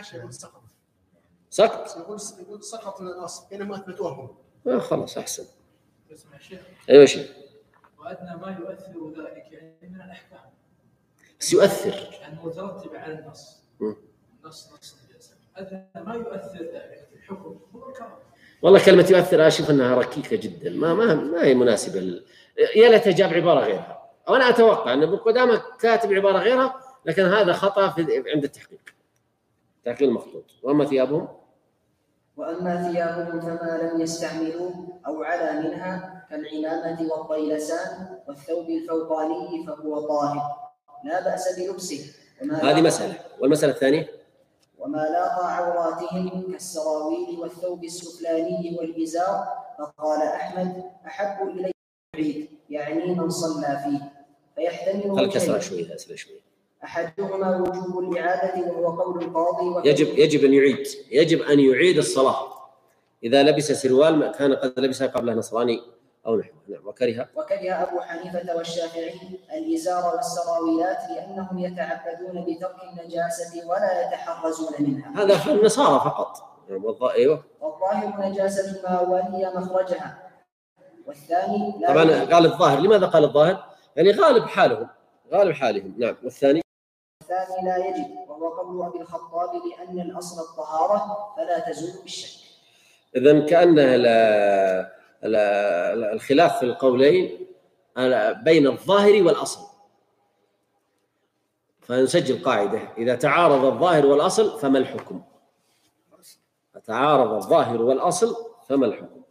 سقط يقول سقط من الأصل بينما أثبتوهم. آه خلاص أحسن. أيوة شيء. وأدنى ما يؤثر ذلك يعني من الأحكام. بس يؤثر. يعني مترتب على النص. النص نص الجلسة. أدنى ما يؤثر ذلك الحكم هو الكلام. والله كلمة يؤثر أشوف أنها ركيكة جدا، ما ما ما هي مناسبة. ال... يا ليت جاب عبارة غيرها. أو أنا أتوقع أن ابن قدامة كاتب عبارة غيرها، لكن هذا خطأ في عند التحقيق. تحقيق المخطوط. وأما ثيابهم وأما ثيابهم فما لم يستعملوه أو على منها كالعمامة والطيلسان والثوب الفوقاني فهو طاهر لا بأس بلبسه. هذه مسألة. والمسألة الثانية وما لاقى عوراتهم كالسراويل والثوب السفلاني والإزار. فقال أحمد أحب إلي العيد يعني من صلى فيه فيحتمل خل كسرة شوية أسرع شوية. أحدهما وجوب الإعادة وهو قول القاضي يجب يجب أن يعيد يجب أن يعيد الصلاة إذا لبس سروال كان قد لبسها قبله نصراني أو نحوه. نعم. وكره وكره أبو حنيفة والشافعي الإزار والسراويلات لأنهم يتعبدون بترك النجاسة ولا يتحرزون منها. هذا في النصارى فقط. أيوه. والظاهر نجاسة ما ولي مخرجها والثاني لا. طبعا قال الظاهر. لماذا قال الظاهر؟ يعني غالب حالهم غالب حالهم. نعم. والثاني الثاني لا يجب وهو قول أبي الخطاب لأن الأصل الطهارة فلا تزول بالشك. إذن كأنه الخلاف في القولين بين الظاهر والأصل، فنسجل قاعدة: إذا تعارض الظاهر والأصل فما الحكم؟ تعارض الظاهر والأصل فما الحكم؟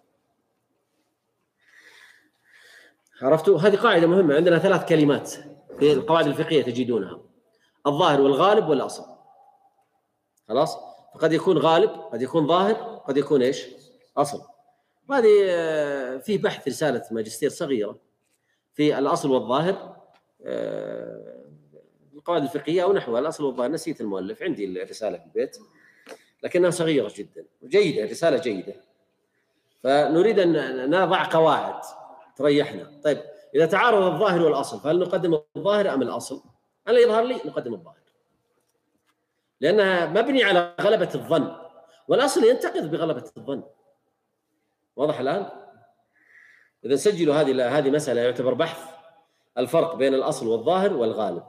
عرفتوا؟ هذه قاعدة مهمة. عندنا ثلاث كلمات في القواعد الفقهية تجدونها: الظاهر والغالب والأصل. خلاص؟ فقد يكون غالب، قد يكون ظاهر، قد يكون إيش؟ أصل. وهذه فيه بحث رسالة ماجستير صغيرة في الأصل والظاهر، القواعد الفقهية أو نحوها. الأصل والظاهر، نسيت المؤلف، عندي الرسالة في البيت لكنها صغيرة جدا وجيدة، رسالة جيدة. فنريد أن نضع قواعد تريحنا. طيب إذا تعارض الظاهر والأصل فهل نقدم الظاهر أم الأصل؟ أنا يظهر لي نقدم الظاهر لأنها مبني على غلبة الظن، والأصل ينتقد بغلبة الظن. واضح الآن؟ إذا سجلوا هذه هذه مسألة يعتبر بحث: الفرق بين الأصل والظاهر والغالب.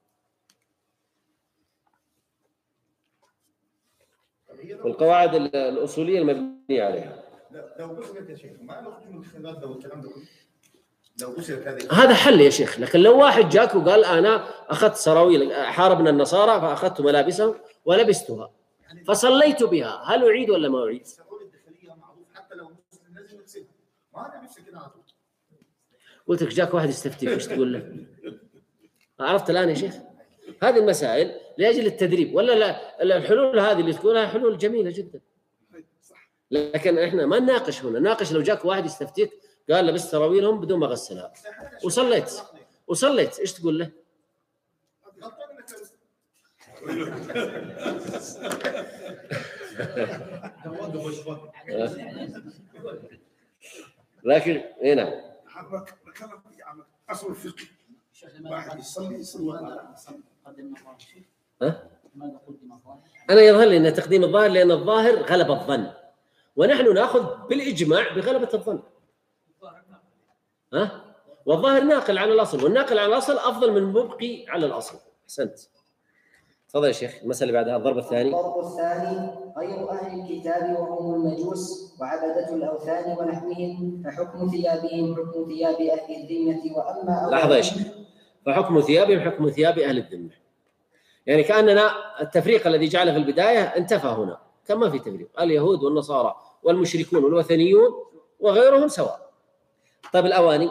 والقواعد الأصولية المبنية عليها. لو قلت يا شيخ ما نخرج من الخلاف ده والكلام ده كله. لو غسلت هذه هذا حل يا شيخ. لكن لو واحد جاك وقال أنا أخذت سراويل حاربنا النصارى فأخذت ملابسهم ولبستها فصليت بها، هل أعيد ولا ما أعيد؟ السراويل الداخليه معروف حتى لو مسلم لازم يغسلها، ما انا نفسي كده على طول. قلت لك جاك واحد يستفتيك ايش تقول له؟ عرفت الآن يا شيخ؟ هذه المسائل لأجل التدريب، ولا لا الحلول هذه اللي تقولها حلول جميلة جدا. لكن احنا ما نناقش هنا، ناقش لو جاك واحد يستفتيك قال لبست سراويلهم بدون ما غسلها وصليت وصليت ايش تقول له؟ لكن هنا ذكرت يعني اصل الفقه واحد يصلي يصلي ها؟ انا يظهر لي ان تقديم الظاهر لان الظاهر غلب الظن، ونحن ناخذ بالاجماع بغلبه الظن. ها؟ والظاهر ناقل عن الاصل، والناقل عن الاصل افضل من المبقي على الاصل. احسنت. تفضل يا شيخ. المسألة اللي بعدها الضرب الثاني. الضرب الثاني غير أهل الكتاب وهم المجوس وعبدة الأوثان ونحوهم، فحكم ثيابهم حكم ثياب أهل الذمة. وأما لحظة يا شيخ. فحكم ثيابهم حكم ثياب أهل الذمة. يعني كأننا التفريق الذي جعله في البداية انتفى هنا، كان ما في تفريق. اليهود والنصارى والمشركون والوثنيون وغيرهم سواء. طيب الأواني.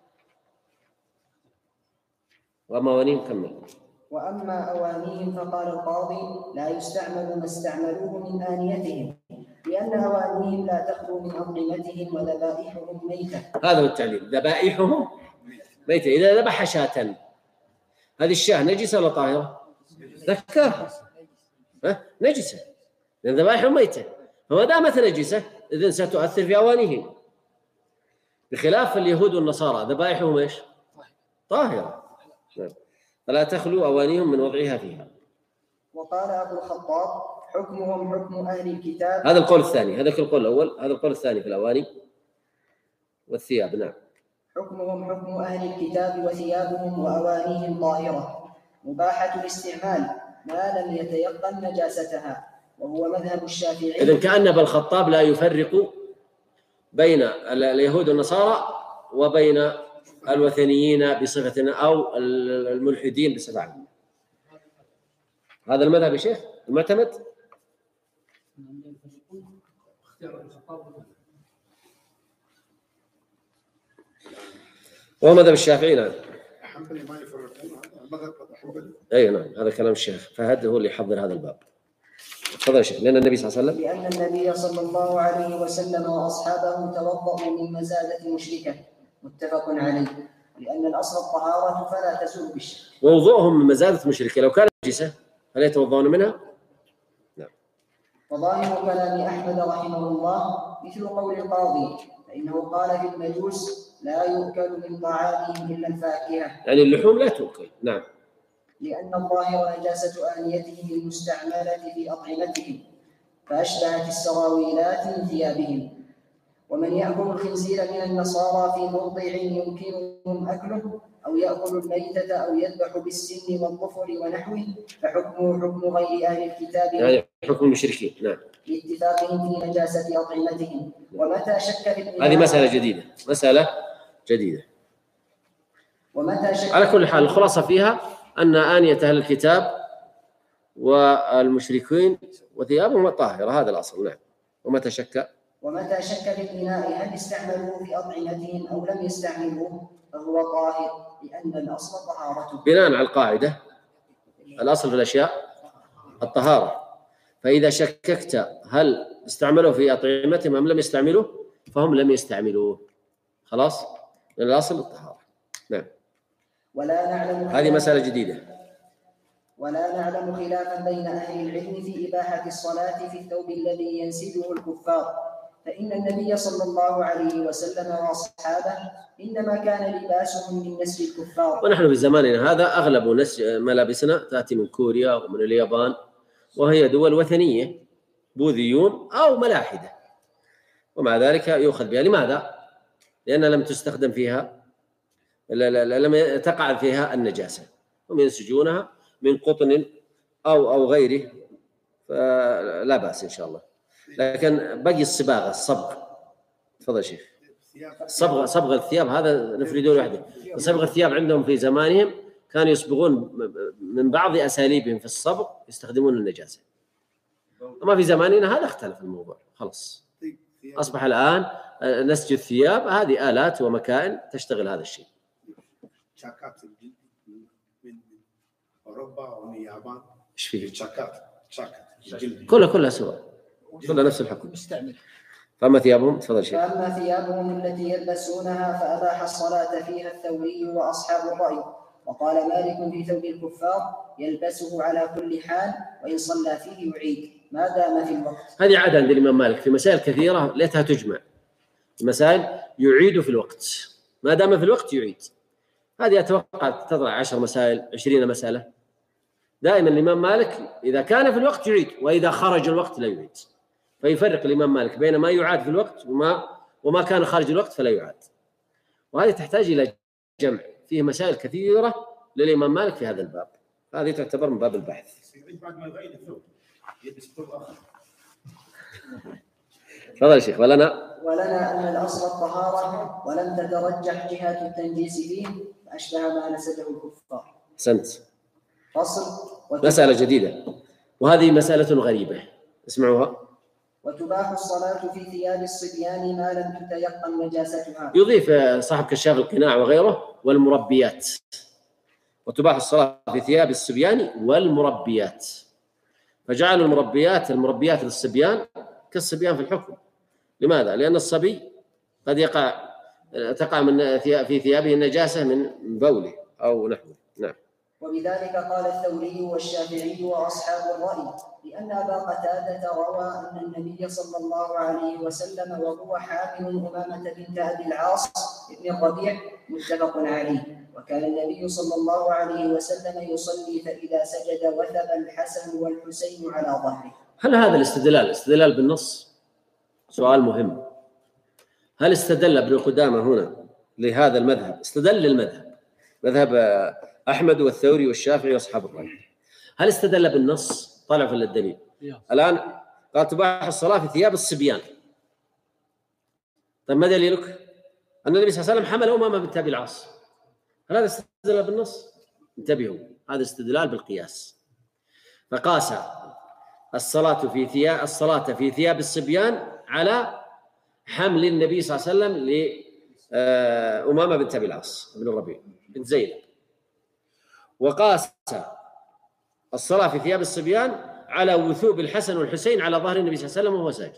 وأما أوانيهم كمل. وأما أوانيهم فقال القاضي لا يستعمل ما استعملوه من آنيتهم، لأن أوانيهم لا تخلو من أطعمتهم وذبائحهم ميتة. هذا هو التعليل. ذبائحهم ميتة. إذا ذبح شاة هذه الشاة نجسة ولا طاهرة؟ ذكاها نجسة، لأن ذبائحهم ميتة، فما دامت نجسة إذن ستؤثر في أوانيهم، بخلاف اليهود والنصارى ذبائحهم إيش؟ طاهرة، فلا تخلو أوانيهم من وضعها فيها. وقال أبو الخطاب حكمهم حكم أهل الكتاب. هذا القول الثاني. هذا القول الأول، هذا القول الثاني في الأواني والثياب. نعم. حكمهم حكم أهل الكتاب وثيابهم وأوانيهم طاهرة مباحة الاستعمال ما لم يتيقن نجاستها، وهو مذهب الشافعي. إذن كأن أبا الخطاب لا يفرق بين اليهود والنصارى وبين الوثنيين بصفة أو الملحدين بصفة عامة. هذا المذهب يا شيخ المعتمد. وهو مذهب الشافعي. نعم. حنبلي ما يفرقون المذهب حنبلي. أي نعم، هذا كلام الشيخ فهد هو اللي يحضر هذا الباب. تفضل يا شيخ. لأن النبي صلى الله عليه وسلم لأن النبي صلى الله عليه وسلم وأصحابه توضأوا من مزادة مشركة، متفق عليه، لأن الأصل الطهارة فلا تزول بالشرك. ووضوءهم من مزادة مشركة لو كانت نجسة هل يتوضؤون منها؟ نعم. وظاهر كلام أحمد رحمه الله مثل قول القاضي، فإنه قال في المجوس لا يؤكل من طعامهم إلا الفاكهة، يعني اللحوم لا تؤكل. نعم. لأن الظاهر نجاسة آنيتهم المستعملة في أطعمتهم، فأشبهت السراويلات من ثيابهم. ومن يأكل الخنزير من النصارى في موضع يمكنهم أكله، أو يأكل الميتة، أو يذبح بالسن والظفر ونحوه، فحكمه حكم غير أهل الكتاب، يعني حكم المشركين. نعم. لاتفاقهم في نجاسة أطعمتهم. ومتى شك في هذه مسألة جديدة، مسألة جديدة. ومتى شك على كل حال الخلاصة فيها أن آنية أهل الكتاب والمشركين وثيابهم طاهرة، هذا الأصل. نعم. ومتى شك ومتى شك في الإناء هل استعملوه في أطعمتهم أو لم يستعملوه فهو طاهر، لأن الأصل طهارته. بناء على القاعدة الأصل في الأشياء الطهارة، فإذا شككت هل استعملوا في أطعمتهم أم لم يستعملوه فهم لم يستعملوه، خلاص، لأن الأصل الطهارة. نعم. ولا نعلم هذه مسألة جديدة. ولا نعلم خلافا بين أهل العلم في إباحة الصلاة في الثوب الذي ينسجه الكفار، فإن النبي صلى الله عليه وسلم وأصحابه إنما كان لباسهم من نسج الكفار. ونحن في زماننا هذا أغلب نسج ملابسنا تأتي من كوريا ومن اليابان، وهي دول وثنية، بوذيون أو ملاحدة، ومع ذلك يؤخذ بها. لماذا؟ لأنها لم تستخدم فيها، لم تقع فيها النجاسة، هم ينسجونها من قطن أو أو غيره، فلا بأس إن شاء الله. لكن بقي الصباغة، الصبغ. تفضل شيخ. صبغ صبغ الثياب هذا نفرده لوحده. صبغ الثياب عندهم في زمانهم كانوا يصبغون من بعض أساليبهم في الصبغ يستخدمون النجاسة. أما في زماننا هذا اختلف الموضوع خلاص. أصبح الآن نسج الثياب هذه آلات ومكائن تشتغل هذا الشيء. شاكات من أوروبا ومن اليابان. إيش فيه؟ شاكات شاكات كلها كلها سواء، كلها نفس الحكم. مستعمل. فأما ثيابهم تفضل شيء. فأما ثيابهم التي يلبسونها فأباح الصلاة فيها الثوري وأصحاب الرأي. وقال مالك في ثوب الكفار يلبسه على كل حال وإن صلى فيه يعيد ما دام في الوقت. هذه عادة عند الإمام مالك في مسائل كثيرة ليتها تجمع. المسائل يعيد في الوقت ما دام في الوقت يعيد. هذه أتوقع تطلع عشر مسائل عشرين مسألة. دائما الإمام مالك إذا كان في الوقت يعيد وإذا خرج الوقت لا يعيد. فيفرق الإمام مالك بين ما يعاد في الوقت وما وما كان خارج الوقت فلا يعاد. وهذه تحتاج إلى جمع فيه مسائل كثيرة للإمام مالك في هذا الباب. هذه تعتبر من باب البحث. بعد ما يعيد الثوب يلبس ثوب آخر. تفضل يا شيخ. ولنا ولنا أن الأصل الطهارة ولم تترجح جهة التنجيس فيه أشبه ما نسبه الكفار. أحسنت. فصل. مسألة جديدة وهذه مسألة غريبة اسمعوها. وتباح الصلاة في ثياب الصبيان ما لم تتيقن نجاستها. يضيف صاحب كشاف القناع وغيره والمربيات. وتباح الصلاة في ثياب الصبيان والمربيات. فجعلوا المربيات المربيات للصبيان كالصبيان في الحكم. لماذا؟ لأن الصبي قد يقع تقع من في ثيابه النجاسة من بوله أو نحوه. نعم. وبذلك قال الثوري والشافعي وأصحاب الرأي لأن أبا قتادة روى أن النبي صلى الله عليه وسلم وهو حامل أمامة بنت أبي العاص بن الربيع متفق عليه. وكان النبي صلى الله عليه وسلم يصلي فإذا سجد وثب الحسن والحسين على ظهره. هل هذا الاستدلال استدلال بالنص؟ سؤال مهم. هل استدل ابن قدامة هنا لهذا المذهب؟ استدل للمذهب مذهب أحمد والثوري والشافعي وأصحاب الرأي. هل استدل بالنص؟ طلع في الدليل. الآن قال تباح الصلاة في ثياب الصبيان. طيب ما دليلك؟ أن النبي صلى الله عليه وسلم حمل أمامة بنت أبي العاص. هل هذا استدلال بالنص؟ انتبهوا، هذا استدلال بالقياس. فقاس الصلاة في ثياب الصلاة في ثياب الصبيان على حمل النبي صلى الله عليه وسلم لأمامة بنت أبي العاص بن الربيع بنت زينب. وقاس الصلاة في ثياب الصبيان على وثوب الحسن والحسين على ظهر النبي صلى الله عليه وسلم وهو ساجد.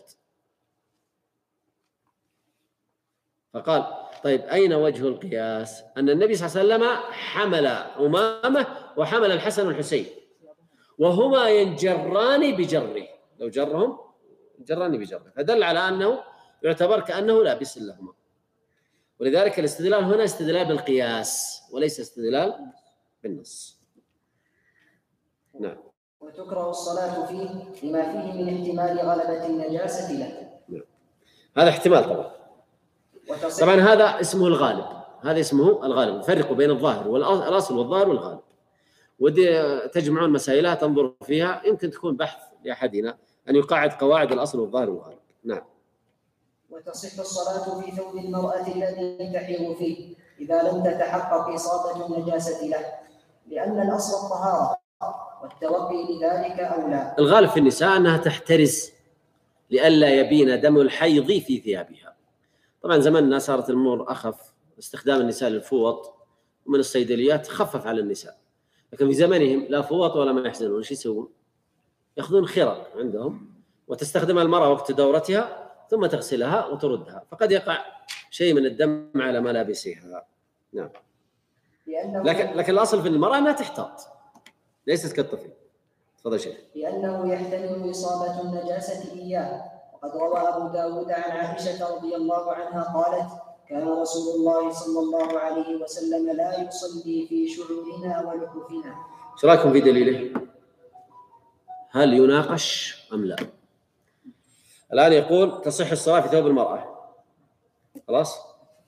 فقال طيب أين وجه القياس؟ أن النبي صلى الله عليه وسلم حمل أمامة وحمل الحسن والحسين وهما ينجران بجره، لو جرهم جران بجره، فدل على أنه يعتبر كأنه لابس لهما. ولذلك الاستدلال هنا استدلال بالقياس وليس استدلال بالنص. نعم. وتكره الصلاة فيه لما فيه من احتمال غلبة النجاسة له. نعم. هذا احتمال طبعا. طبعا هذا اسمه الغالب، هذا اسمه الغالب. فرقوا بين الظاهر والأصل والظاهر والغالب. ودي تجمعون مسائلها تنظر فيها، يمكن تكون بحث لأحدنا أن يقاعد قواعد الأصل والظاهر والغالب. نعم. وتصح الصلاة في ثوب المرأة الذي تحيض فيه إذا لم تتحقق إصابة النجاسة له، لأن الأصل الطهارة والتوقي لذلك أولى. الغالب في النساء أنها تحترز لئلا يبين دم الحيض في ثيابها. طبعا زماننا صارت الأمور أخف، استخدام النساء للفوط ومن الصيدليات خفف على النساء، لكن في زمانهم لا فوط ولا ما يحزنون. ايش يسوون؟ يأخذون خرق عندهم وتستخدمها المرأة وقت دورتها ثم تغسلها وتردها، فقد يقع شيء من الدم على ملابسها. نعم. لكن لكن الأصل في المرأة أنها تحتاط ليست كالطفل. تفضل شيخ. لأنه يحتمل إصابة النجاسة إياه. وقد روى أبو داود عن عائشة رضي الله عنها قالت كان رسول الله صلى الله عليه وسلم لا يصلي في شعورنا ولحوفنا. ايش رايكم في دليله؟ هل يناقش أم لا؟ الآن يقول تصح الصلاة في ثوب المرأة، خلاص؟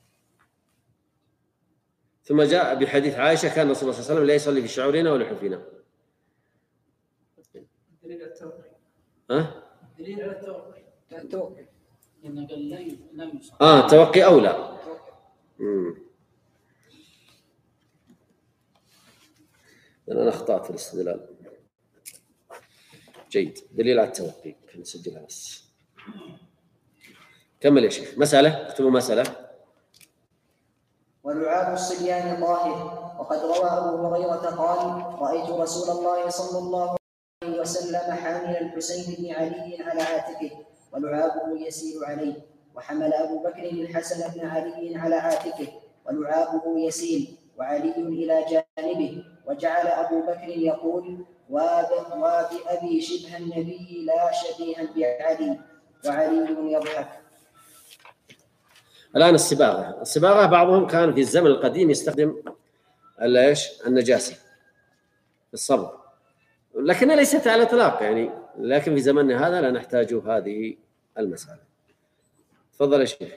ثم جاء بحديث عائشة كان رسول الله صلى الله عليه وسلم لا يصلي في شعورنا ولحوفنا. دليل التوقي. ها؟ دليل على التوقي. التوقي. لأنه قال لا ي- لا يصاب. آه توقي أولى. امم أنا أخطأت في الاستدلال. جيد، دليل على التوقي نسجلها بس. كمل يا شيخ. مسألة، اكتبوا مسألة. ولعاب الصبيان طاهر. وقد روى أبو هريرة قال: رأيت رسول الله صلى الله عليه وسلم حامل الحسين بن علي على عاتقه ولعابه يسيل عليه، وحمل أبو بكر الحسن بن علي على عاتقه ولعابه يسيل وعلي إلى جانبه، وجعل أبو بكر يقول: وبأبي شبه النبي لا شبيها بعلي، وعلي يضحك. الآن الصباغة. الصباغة بعضهم كان في الزمن القديم يستخدم ايش النجاسة في الصبغ، لكنها ليست على الاطلاق يعني، لكن في زمننا هذا لا نحتاج هذه المسألة. تفضل يا شيخ.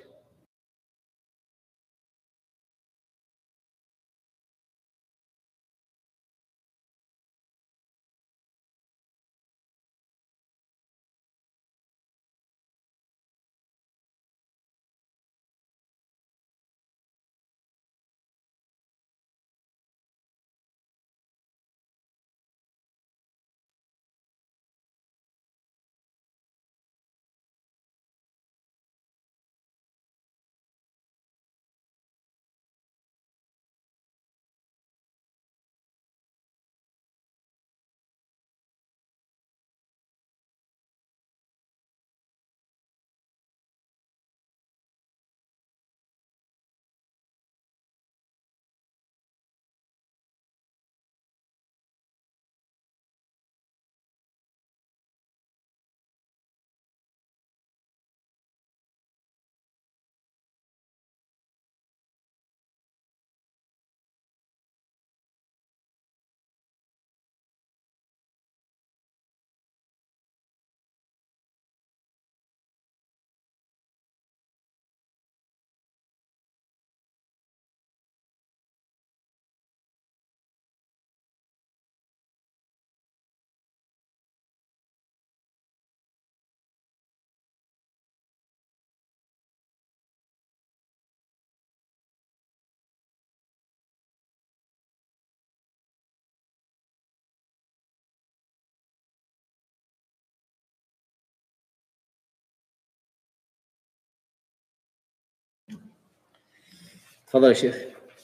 تفضل يا شيخ.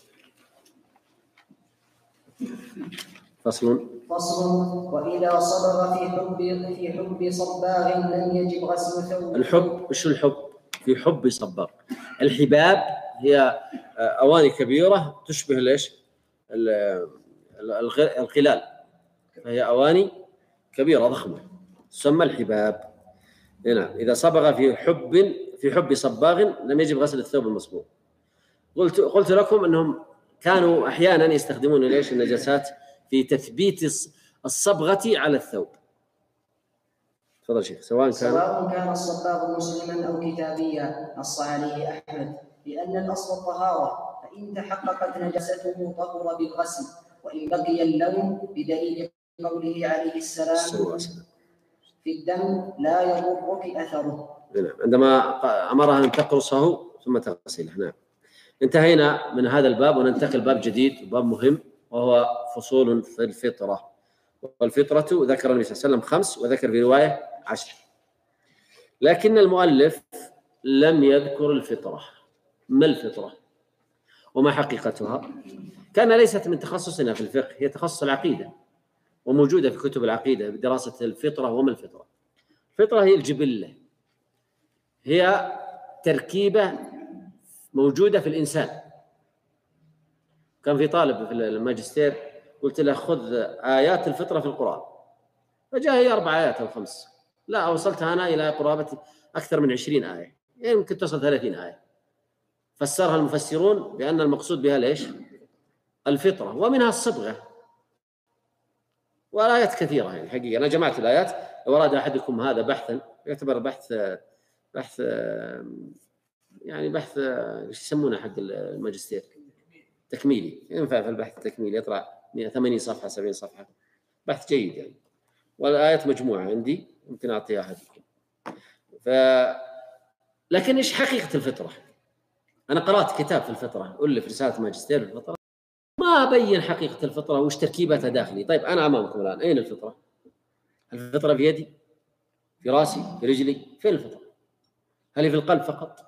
فصل فصل. وإذا صبغ في حب في حب صباغ لم يجب غسل ثوبه. الحب، وش الحب؟ في حب صباغ. الحباب هي أواني كبيرة تشبه ليش القلال، فهي أواني كبيرة ضخمة تسمى الحباب. هنا إذا صبغ في حب في حب صباغ لم يجب غسل الثوب المصبوغ. قلت قلت لكم أنهم كانوا أحيانا يستخدمون ليش النجاسات في تثبيت الصبغة على الثوب. تفضل شيخ. سواء كان سواء كان الصباغ مسلما أو كتابيا، نص عليه أحمد لأن الأصل الطهارة، فإن تحققت نجاسته طهر بالغسل، وإن بقي اللون بدليل قوله عليه السلام في الدم لا يضرك أثره. عندما أمرها أن تقرصه ثم تغسله. نعم. انتهينا من هذا الباب وننتقل باب جديد، باب مهم، وهو فصول في الفطرة. والفطرة ذكر النبي صلى الله عليه وسلم خمس، وذكر في رواية عشر، لكن المؤلف لم يذكر الفطرة. ما الفطرة وما حقيقتها؟ كان ليست من تخصصنا في الفقه، هي تخصص العقيدة، وموجودة في كتب العقيدة بدراسة الفطرة. وما الفطرة؟ الفطرة هي الجبلة، هي تركيبة موجودة في الإنسان. كان في طالب في الماجستير قلت له خذ آيات الفطرة في القرآن، فجاء هي أربع آيات أو خمس، لا وصلتها أنا إلى قرابة أكثر من عشرين آية، يعني يمكن تصل ثلاثين آية. فسرها المفسرون بأن المقصود بها ليش؟ الفطرة، ومنها الصبغة، والآيات كثيرة يعني حقيقة. أنا جمعت الآيات، لو أراد أحدكم هذا بحثا يعتبر بحث بحث يعني بحث ايش يسمونه حق الماجستير تكميلي، ينفع في البحث التكميلي، يطلع ثمانين صفحة سبعين صفحة، بحث جيد يعني. والآيات مجموعة عندي، ممكن أعطيها أحدكم. لكن إيش حقيقة الفطرة؟ أنا قرأت كتاب في الفطرة، ألف رسالة ماجستير في الفطرة، ما بين حقيقة الفطرة وش تركيبتها داخلي. طيب أنا أمامكم الآن، أين الفطرة؟ الفطرة في يدي؟ في رأسي؟ في رجلي؟ فين الفطرة؟ هل هي في القلب فقط؟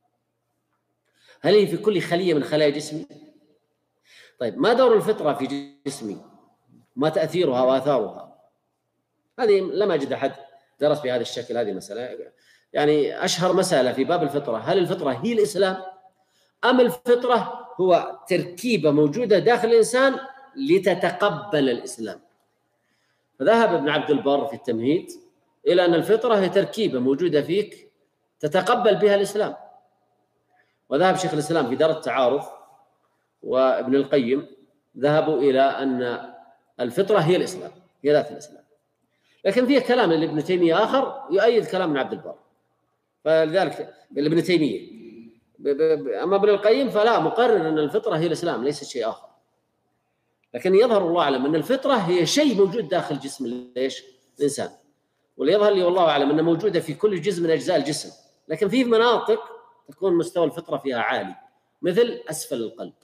هل هي في كل خلية من خلايا جسمي؟ طيب ما دور الفطرة في جسمي؟ ما تأثيرها وآثارها؟ هذه لم أجد أحد درس بهذا الشكل. هذه مسألة يعني أشهر مسألة في باب الفطرة، هل الفطرة هي الإسلام أم الفطرة هو تركيبة موجودة داخل الإنسان لتتقبل الإسلام؟ فذهب ابن عبد البر في التمهيد إلى أن الفطرة هي تركيبة موجودة فيك تتقبل بها الإسلام، وذهب شيخ الإسلام في دار التعارف وابن القيم ذهبوا إلى أن الفطرة هي الإسلام، هي ذات الإسلام. لكن فيه كلام لابن تيمية آخر يؤيد كلام ابن عبد البر، فلذلك ابن تيمية. أما ابن القيم فلا، مقرر أن الفطرة هي الإسلام ليس شيء آخر. لكن يظهر الله أعلم أن الفطرة هي شيء موجود داخل جسم ليش الإنسان، واللي يظهر لي والله أعلم أنه موجودة في كل جزء من أجزاء الجسم، لكن في مناطق تكون مستوى الفطرة فيها عالي مثل أسفل القلب،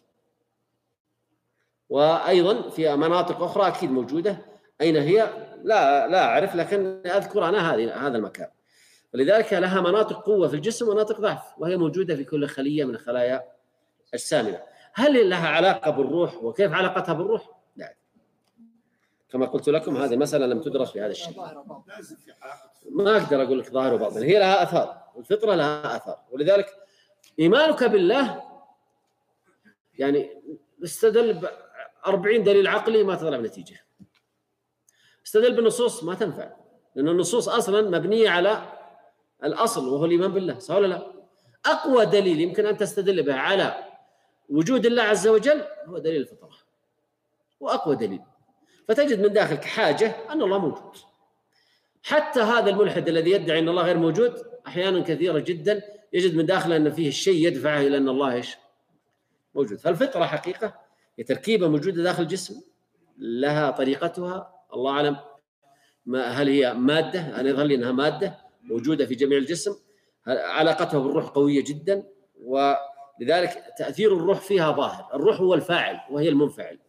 وأيضا في مناطق أخرى أكيد موجودة. أين هي؟ لا لا أعرف، لكن أذكر أنا هذه هذا المكان. ولذلك لها مناطق قوة في الجسم ومناطق ضعف، وهي موجودة في كل خلية من خلايا أجسامنا. هل لها علاقة بالروح وكيف علاقتها بالروح؟ لا، كما قلت لكم هذه مسألة لم تدرس بهذا الشكل. ما أقدر أقول لك ظاهر وباطن، هي لها أثار، والفطرة لها أثار. ولذلك إيمانك بالله يعني استدل بأربعين دليل عقلي ما تطلع بنتيجة، استدل بالنصوص ما تنفع، لأن النصوص أصلا مبنية على الأصل وهو الإيمان بالله، صح ولا لا؟ أقوى دليل يمكن أن تستدل به على وجود الله عز وجل هو دليل الفطرة، وأقوى دليل. فتجد من داخلك حاجة أن الله موجود. حتى هذا الملحد الذي يدعي أن الله غير موجود أحيانا كثيرة جدا يجد من داخله أن فيه الشيء يدفعه إلى أن الله إيش موجود. فالفطرة حقيقة هي تركيبة موجودة داخل الجسم، لها طريقتها، الله أعلم ما هل هي مادة، أنا يظهر لي أنها مادة موجودة في جميع الجسم، علاقتها بالروح قوية جدا، ولذلك تأثير الروح فيها ظاهر. الروح هو الفاعل وهي المنفعل.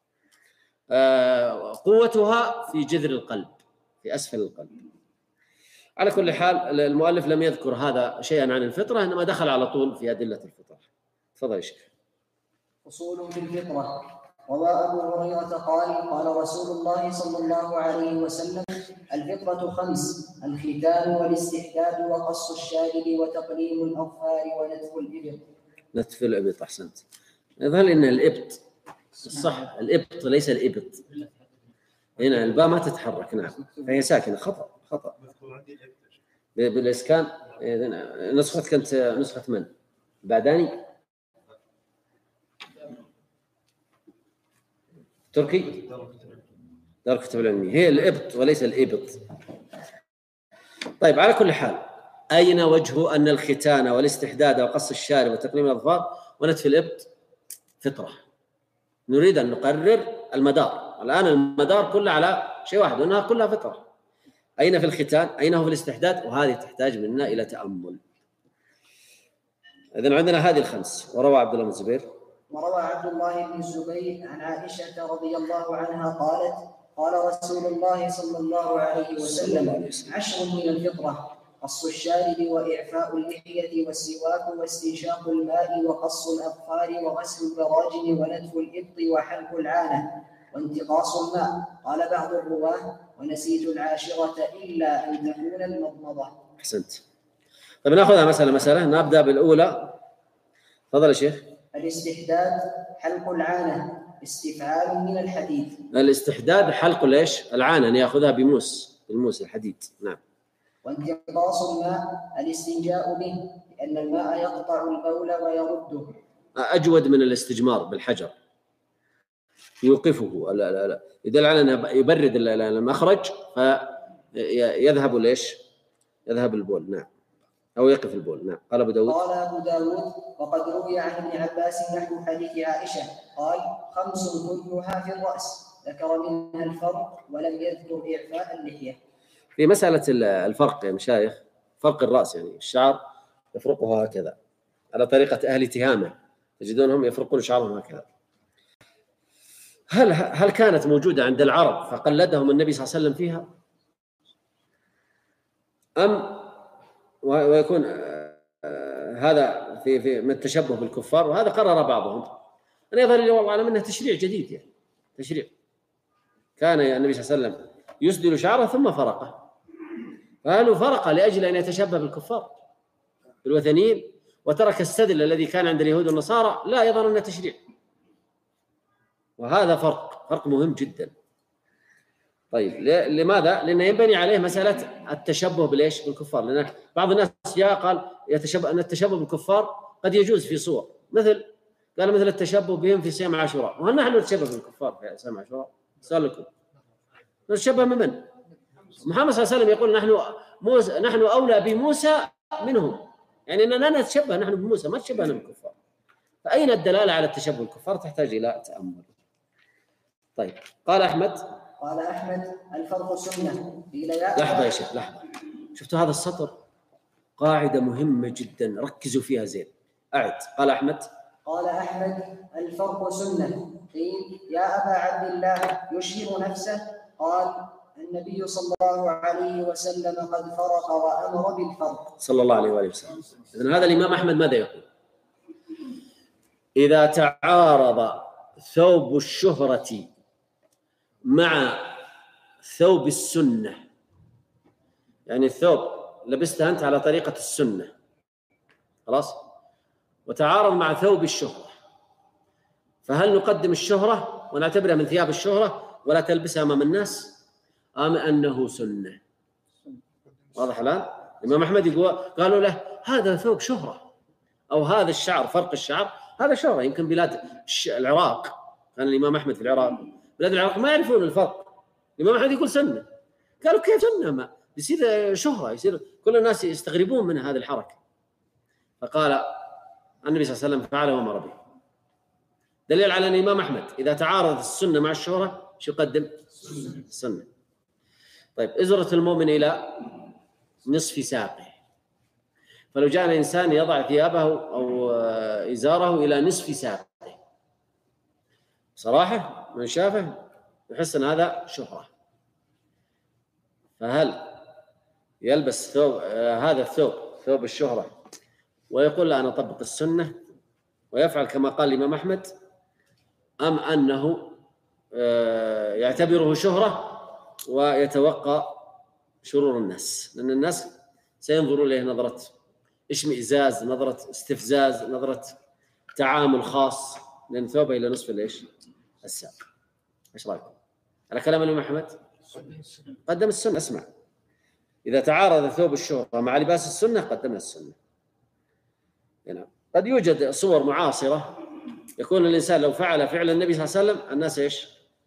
آه قوتها في جذر القلب، في أسفل القلب. على كل حال المؤلف لم يذكر هذا شيئا عن الفطرة، إنما دخل على طول في أدلة الفطرة. تفضل يا شيخ. أصول في الفطرة. روى أبو هريرة قال قال رسول الله صلى الله عليه وسلم: الفطرة خمس: الختان والاستحداد وقص الشارب وتقليم الأظفار ونتف الإبط. نتف الإبط، أحسنت. يظهر لي أن الإبط الصح الإبط ليس الإبط، هنا الباء ما تتحرك، نعم فهي ساكنة. خطأ خطأ بالإسكان. نسخة كانت نسخة من بعداني تركي دار الكتب العلمية، هي الإبط وليس الإبط. طيب على كل حال، أين وجه أن الختان والاستحداد وقص الشارب وتقليم الأظفار ونتف الإبط فطرة؟ نريد أن نقرر المدار. الآن المدار كله على شيء واحد، وأنها كلها فطرة. أين في الختان؟ أين هو في الاستحداد؟ وهذه تحتاج منا إلى تأمل. إذن عندنا هذه الخمس. وروى عبد الله بن الزبير وروى عبد الله بن الزبير عن عائشة رضي الله عنها قالت: قال رسول الله صلى الله عليه وسلم: عشر من الفطرة: قص الشارب وإعفاء اللحية والسواك واستنشاق الماء وقص الأظفار وغسل البراجم ونتف الإبط وحلق العانة وانتقاص الماء. قال بعض الرواه: ونسيت العاشرة إلا أن تكون المضمضة. أحسنت. طيب نأخذها مسألة مسألة. نبدأ بالأولى. تفضل يا شيخ. الاستحداد حلق العانة، استفعال من الحديد. الاستحداد حلق ليش؟ العانة، نأخذها بموس، الموس الحديد. نعم. وانتقاص الماء الاستنجاء به، لأن الماء يقطع البول ويرده. أجود من الاستجمار بالحجر، يوقفه، لا لا لا يدل على أنه يبرد المخرج فيذهب ليش؟ يذهب البول. نعم، أو يقف البول. نعم. قال أبو داود قال أبو داود: وقد روي عن ابن عباس نحو حديث عائشة قال: خمس كلها في الرأس، ذكر منها الفرق ولم يذكر إعفاء اللحية. في مسألة الفرق يا مشايخ، فرق الرأس يعني الشعر يفرقها هكذا على طريقة أهل تهامة، تجدونهم يفرقون شعرهم هكذا. هل هل كانت موجودة عند العرب فقلدهم النبي صلى الله عليه وسلم فيها؟ أم ويكون هذا في في من التشبه بالكفار؟ وهذا قرر بعضهم أن يظهر لي والله أعلم أنه تشريع جديد، يعني تشريع كان النبي صلى الله عليه وسلم يسدل شعره ثم فرقه، فهل فرق لأجل أن يتشبه بالكفار بالوثنيين وترك السدل الذي كان عند اليهود والنصارى؟ لا، يظهر أنه تشريع، وهذا فرق فرق مهم جدا. طيب لماذا؟ لأنه ينبني عليه مسألة التشبه بالإيش؟ بالكفار، لأن بعض الناس جاء قال يتشبه أن التشبه بالكفار قد يجوز في صور، مثل قال مثل التشبه بهم في صيام عاشوراء. وهل نحن نتشبه بالكفار في صيام عاشوراء؟ سؤال لكم، نتشبه من من؟ محمد صلى الله عليه وسلم يقول نحن موسى نحن أولى بموسى منهم، يعني أننا لا نتشبه نحن بموسى، ما تشبهنا بالكفار. فأين الدلالة على التشبه بالكفار؟ تحتاج إلى تأمل. طيب قال أحمد قال أحمد الفرق سنة. لحظة يا شيخ، لحظة، شفتوا هذا السطر؟ قاعدة مهمة جدا، ركزوا فيها زين. أعد. قال أحمد قال أحمد الفرق سنة. قيل يا أبا عبد الله يشهر نفسه؟ قال النبي صلى الله عليه وسلم قد فرق وأمر بالفرق. صلى الله عليه وآله وسلم. إذن هذا الإمام أحمد ماذا يقول؟ إذا تعارض ثوب الشهرة مع ثوب السنة، يعني الثوب لبسته أنت على طريقة السنة خلاص، وتعارض مع ثوب الشهرة، فهل نقدم الشهرة ونعتبرها من ثياب الشهرة ولا تلبسها أمام الناس، أم أنه سنة؟ واضح الآن؟ الإمام أحمد يقول قالوا له هذا ثوب شهرة، أو هذا الشعر، فرق الشعر هذا شهرة. يمكن بلاد العراق، كان الإمام أحمد في العراق، بلاد العراق ما يعرفون الفرق، الإمام أحمد يقول سنة. قالوا كيف سنة؟ ما يصير شهرة، يصير كل الناس يستغربون من هذه الحركة. فقال النبي صلى الله عليه وسلم فعله وأمر به. دليل على أن الإمام أحمد إذا تعارضت السنة مع الشهرة شو يقدم؟ السنة. طيب إزرة المؤمن إلى نصف ساقه، فلو جاء الإنسان يضع ثيابه أو إزاره إلى نصف ساقه، صراحة من شافه يحس أن هذا شهرة، فهل يلبس ثوب هذا الثوب ثوب الشهرة ويقول لا أنا أطبق السنة ويفعل كما قال الإمام أحمد، أم أنه يعتبره شهرة ويتوقع شرور الناس؟ لأن الناس سينظروا إليه نظرة اشمئزاز، نظرة استفزاز، نظرة تعامل خاص، لأن ثوبه إلى نصف الإيش؟ الساق. إيش رأيكم على كلام الإمام أحمد؟ قدم السنة. اسمع، إذا تعارض ثوب الشهرة مع لباس السنة قدمنا السنة. يعني قد يوجد صور معاصرة يكون الإنسان لو فعل فعل النبي صلى الله عليه وسلم الناس إيش؟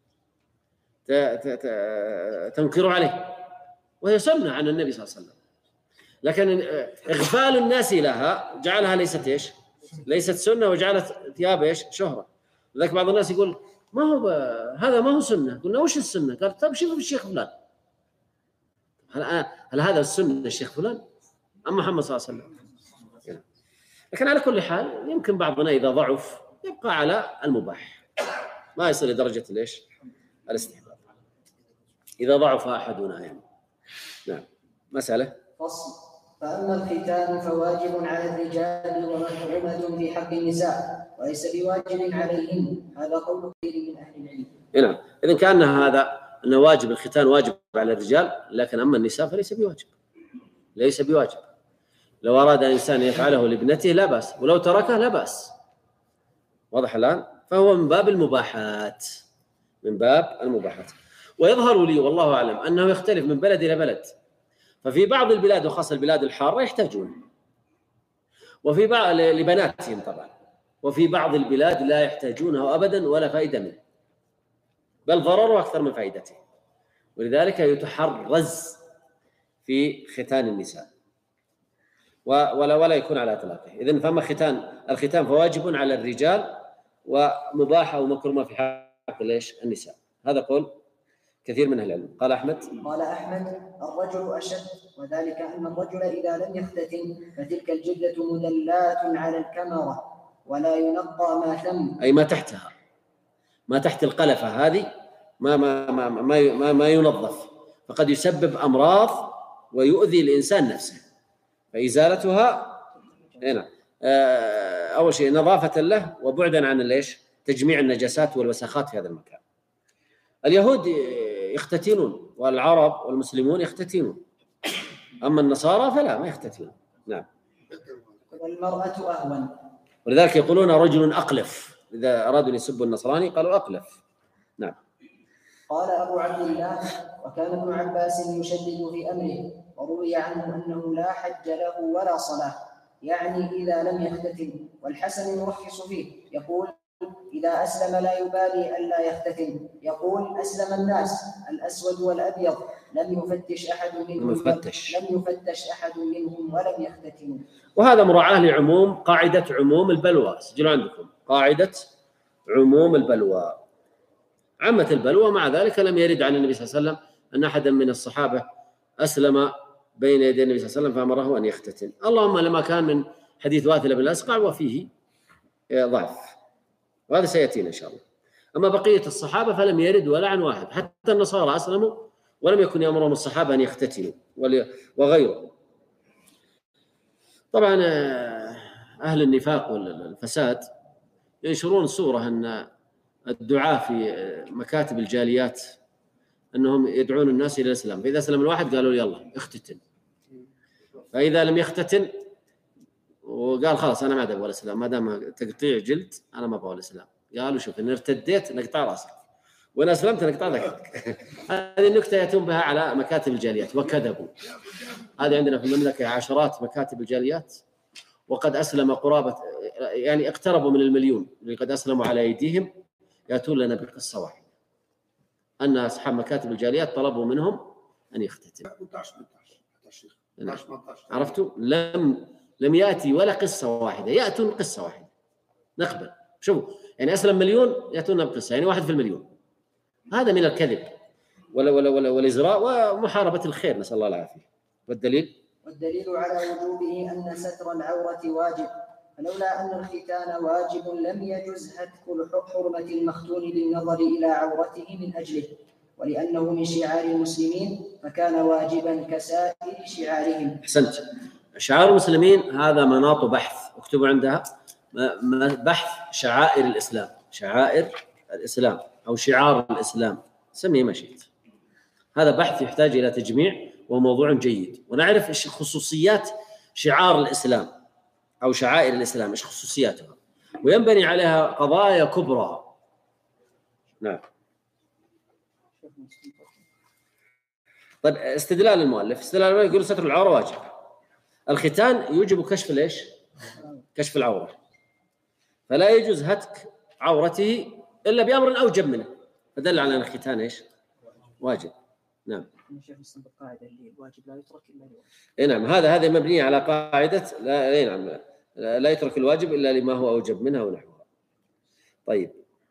تنكر عليه، وهي سنة عن النبي صلى الله عليه وسلم، لكن إغفال الناس لها جعلها ليست إيش؟ ليست سنة، وجعلت ثياب إيش؟ شهرة. لذلك بعض الناس يقول ما هو هذا ما هو سنة. قلنا وش السنة؟ قال طيب شوفوا الشيخ فلان، هل, هل هذا السنة الشيخ فلان أم محمد صلى الله عليه وسلم؟ لكن على كل حال يمكن بعضنا إذا ضعف يبقى على المباح، ما يصل لدرجة ليش؟ الاستحباب، إذا ضعف أحدنا يعني. نعم. مسألة فصل. فأما الختان فواجب على الرجال ومحرمة في حق النساء وليس بواجب عليهم، هذا قول كثير من أهل العلم. نعم. إذن كان هذا أن واجب الختان واجب على الرجال، لكن أما النساء فليس بواجب، ليس بواجب. لو أراد الإنسان يفعله لابنته لا بأس، ولو تركه لا بأس. واضح الآن؟ فهو من باب المباحات، من باب المباحات. ويظهر لي والله أعلم أنه يختلف من بلد إلى بلد، ففي بعض البلاد وخاصة البلاد الحارة يحتاجون، وفي بعض لبناتهم طبعا، وفي بعض البلاد لا يحتاجونه أبدا ولا فائدة منه، بل ضرره أكثر من فائدته، ولذلك يتحرز في ختان النساء ولا ولا يكون على إطلاقه. إذن فما ختان الختان فواجب على الرجال ومباح أو مكرمة في حق ليش النساء. هذا قول كثير من أهل العلم. قال أحمد قال أحمد: الرجل أشد، وذلك أن الرجل إذا لم يختتن فتلك الجلدة مدلات على الكمرة ولا ينقى ما ثم، أي ما تحتها، ما تحت القلفة هذه ما ما ما ما, ما, ما ينظف، فقد يسبب أمراض ويؤذي الإنسان نفسه، فإزالتها هنا أول شيء نظافة له وبعدا عن ليش تجميع النجاسات والوسخات في هذا المكان. اليهود يختتنون والعرب والمسلمون يختتنون، أما النصارى فلا ما يختتنون. نعم. والمرأة أهون، ولذلك يقولون رجل أقلف، إذا أرادوا أن يسبوا النصراني قالوا أقلف. نعم. قال أبو عبد الله: وكان ابن عباس يشدد في أمره، وروي عنه أنه لا حج له ولا صلاة، يعني إذا لم يختتن. والحسن يرخص فيه، يقول: إذا أسلم لا يبالي ألا يختتن، يقول: أسلم الناس الأسود والأبيض لم يفتش أحد منهم لم يفتش. لم يفتش أحد منهم ولم يختتنوا. وهذا مراعاة لعموم قاعدة عموم البلوى. سجلوا عندكم قاعدة عموم البلوى، عامة البلوى. مع ذلك لم يرد عن النبي صلى الله عليه وسلم أن أحدا من الصحابة أسلم بين يدي النبي صلى الله عليه وسلم فأمره أن يختتن، اللهم لما كان من حديث واثلة بن الأسقع وفيه ضعف، وهذا سيأتينا إن شاء الله. أما بقية الصحابة فلم يرد ولا عن واحد، حتى النصارى أسلموا ولم يكن يأمرهم الصحابة أن يختتنوا وغيره. طبعا أهل النفاق والفساد ينشرون صورة أن الدعاء في مكاتب الجاليات أنهم يدعون الناس إلى الإسلام، فإذا أسلم الواحد قالوا يلا اختتن، فإذا لم يختتن وقال خلاص أنا ما أبغى الإسلام، ما دام تقطيع جلد أنا ما أبغى الإسلام، قالوا شوف إن ارتديت نقطع رأسك وإن أسلمت نقطع ذكرك. هذه النكتة يأتون بها على مكاتب الجاليات وكذبوا. هذه عندنا في المملكة عشرات مكاتب الجاليات وقد أسلم قرابة يعني اقتربوا من المليون اللي قد أسلموا على أيديهم. يأتون لنا بقصة واحدة أن أصحاب مكاتب الجاليات طلبوا منهم أن يختتموا. عرفتوا؟ لم لم يأتي ولا قصة واحدة، يأتون قصة واحدة نقبل. شوفوا يعني أسلم مليون يأتون بقصة، يعني واحد في المليون. هذا من الكذب ولا ولا ولا والإزراء ومحاربة الخير، نسأل الله العافية. والدليل والدليل على وجوبه أن ستر العورة واجب، فلولا أن الختان واجب لم يجز هتك حرمة المختون بالنظر إلى عورته من أجله، ولأنه من شعار المسلمين فكان واجبا كسائر شعارهم. أحسنت. شعار المسلمين هذا مناط بحث، اكتبوا عندها بحث شعائر الإسلام، شعائر الإسلام أو شعار الإسلام، سميه ما شئت. هذا بحث يحتاج إلى تجميع وموضوع جيد، ونعرف إيش خصوصيات شعار الإسلام أو شعائر الإسلام، إيش خصوصياتها، وينبني عليها قضايا كبرى. نعم. طيب استدلال المؤلف، استدلال المؤلف يقول ستر العورة واجب. الختان يوجب كشف ليش؟ كشف العورة، فلا يجوز هتك عورته إلا بأمر أوجب منه، فدل على أن الختان إيش؟ واجب. نعم. الشيخ يستنبط قاعدة اللي الواجب لا يترك إلا لواجب. إيه نعم، هذا هذا مبني على قاعدة لا إيه نعم لا يترك الواجب إلا لما هو أوجب منها ونحوها. طيب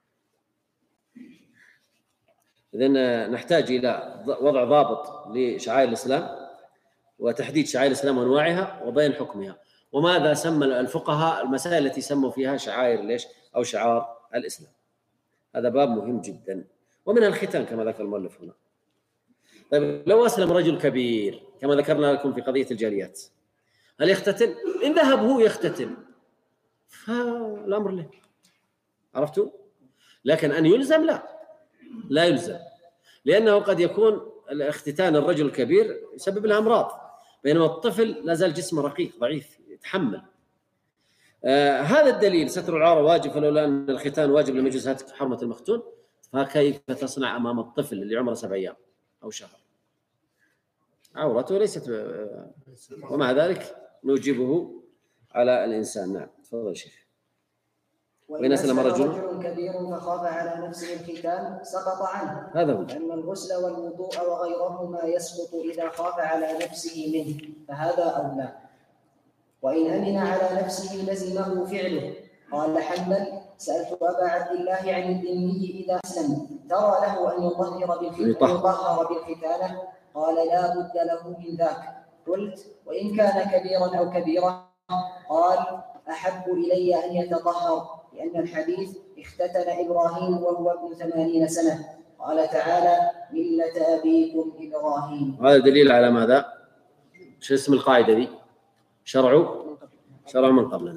إذن نحتاج إلى وضع ضابط لشعائر الإسلام وتحديد شعائر الإسلام وأنواعها وبيان حكمها، وماذا سمى الفقهاء المسائل التي سموا فيها شعائر ليش أو شعار الإسلام. هذا باب مهم جدا، ومنها الختان كما ذكر المؤلف هنا. طيب لو أسلم رجل كبير كما ذكرنا لكم في قضية الجاليات، هل يختتن؟ إن ذهب هو يختتن فالأمر له، عرفتوا؟ لكن أن يلزم لا لا يلزم، لأنه قد يكون الاختتان الرجل الكبير يسبب له أمراض، بينما الطفل لا زال جسمه رقيق ضعيف يتحمل. آه هذا الدليل ستر العورة واجب، فلولا أن الختان واجب لم يجوز هتك حرمة المختون، فكيف تصنع أمام الطفل اللي عمره سبع أيام أو شهر؟ عورته ليست، ومع ذلك نوجبه على الإنسان. نعم تفضل شيخ. وإن أسلم رجل كبير فخاف على نفسه الختان سقط عنه، هذا هو، لأن الغسل والوضوء وغيرهما يسقط إذا خاف على نفسه منه، فهذا أولى. وإن أمن على نفسه لزمه فعله، قال حنبل: سألت أبا عبد الله عن الذمي إذا أسلم ترى له أن يطهر بالختانة بالختانة؟ قال: لا بد له من ذاك. قلت: وإن كان كبيرا أو كبيرا؟ قال: أحب إلي أن يتطهر، لأن الحديث اختتن إبراهيم وهو ابن ثمانين سنة. قال تعالى: ملة أبيكم إبراهيم. هذا دليل على ماذا؟ شو اسم القاعدة دي؟ شرع شرع من قبلنا.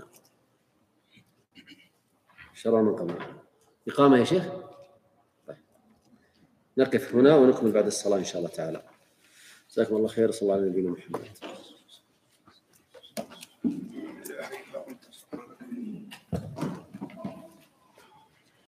شرع من قبلنا. إقامة يا شيخ؟ طيب. نقف هنا ونكمل بعد الصلاة إن شاء الله تعالى. جزاكم الله خير. صلى الله على نبينا محمد.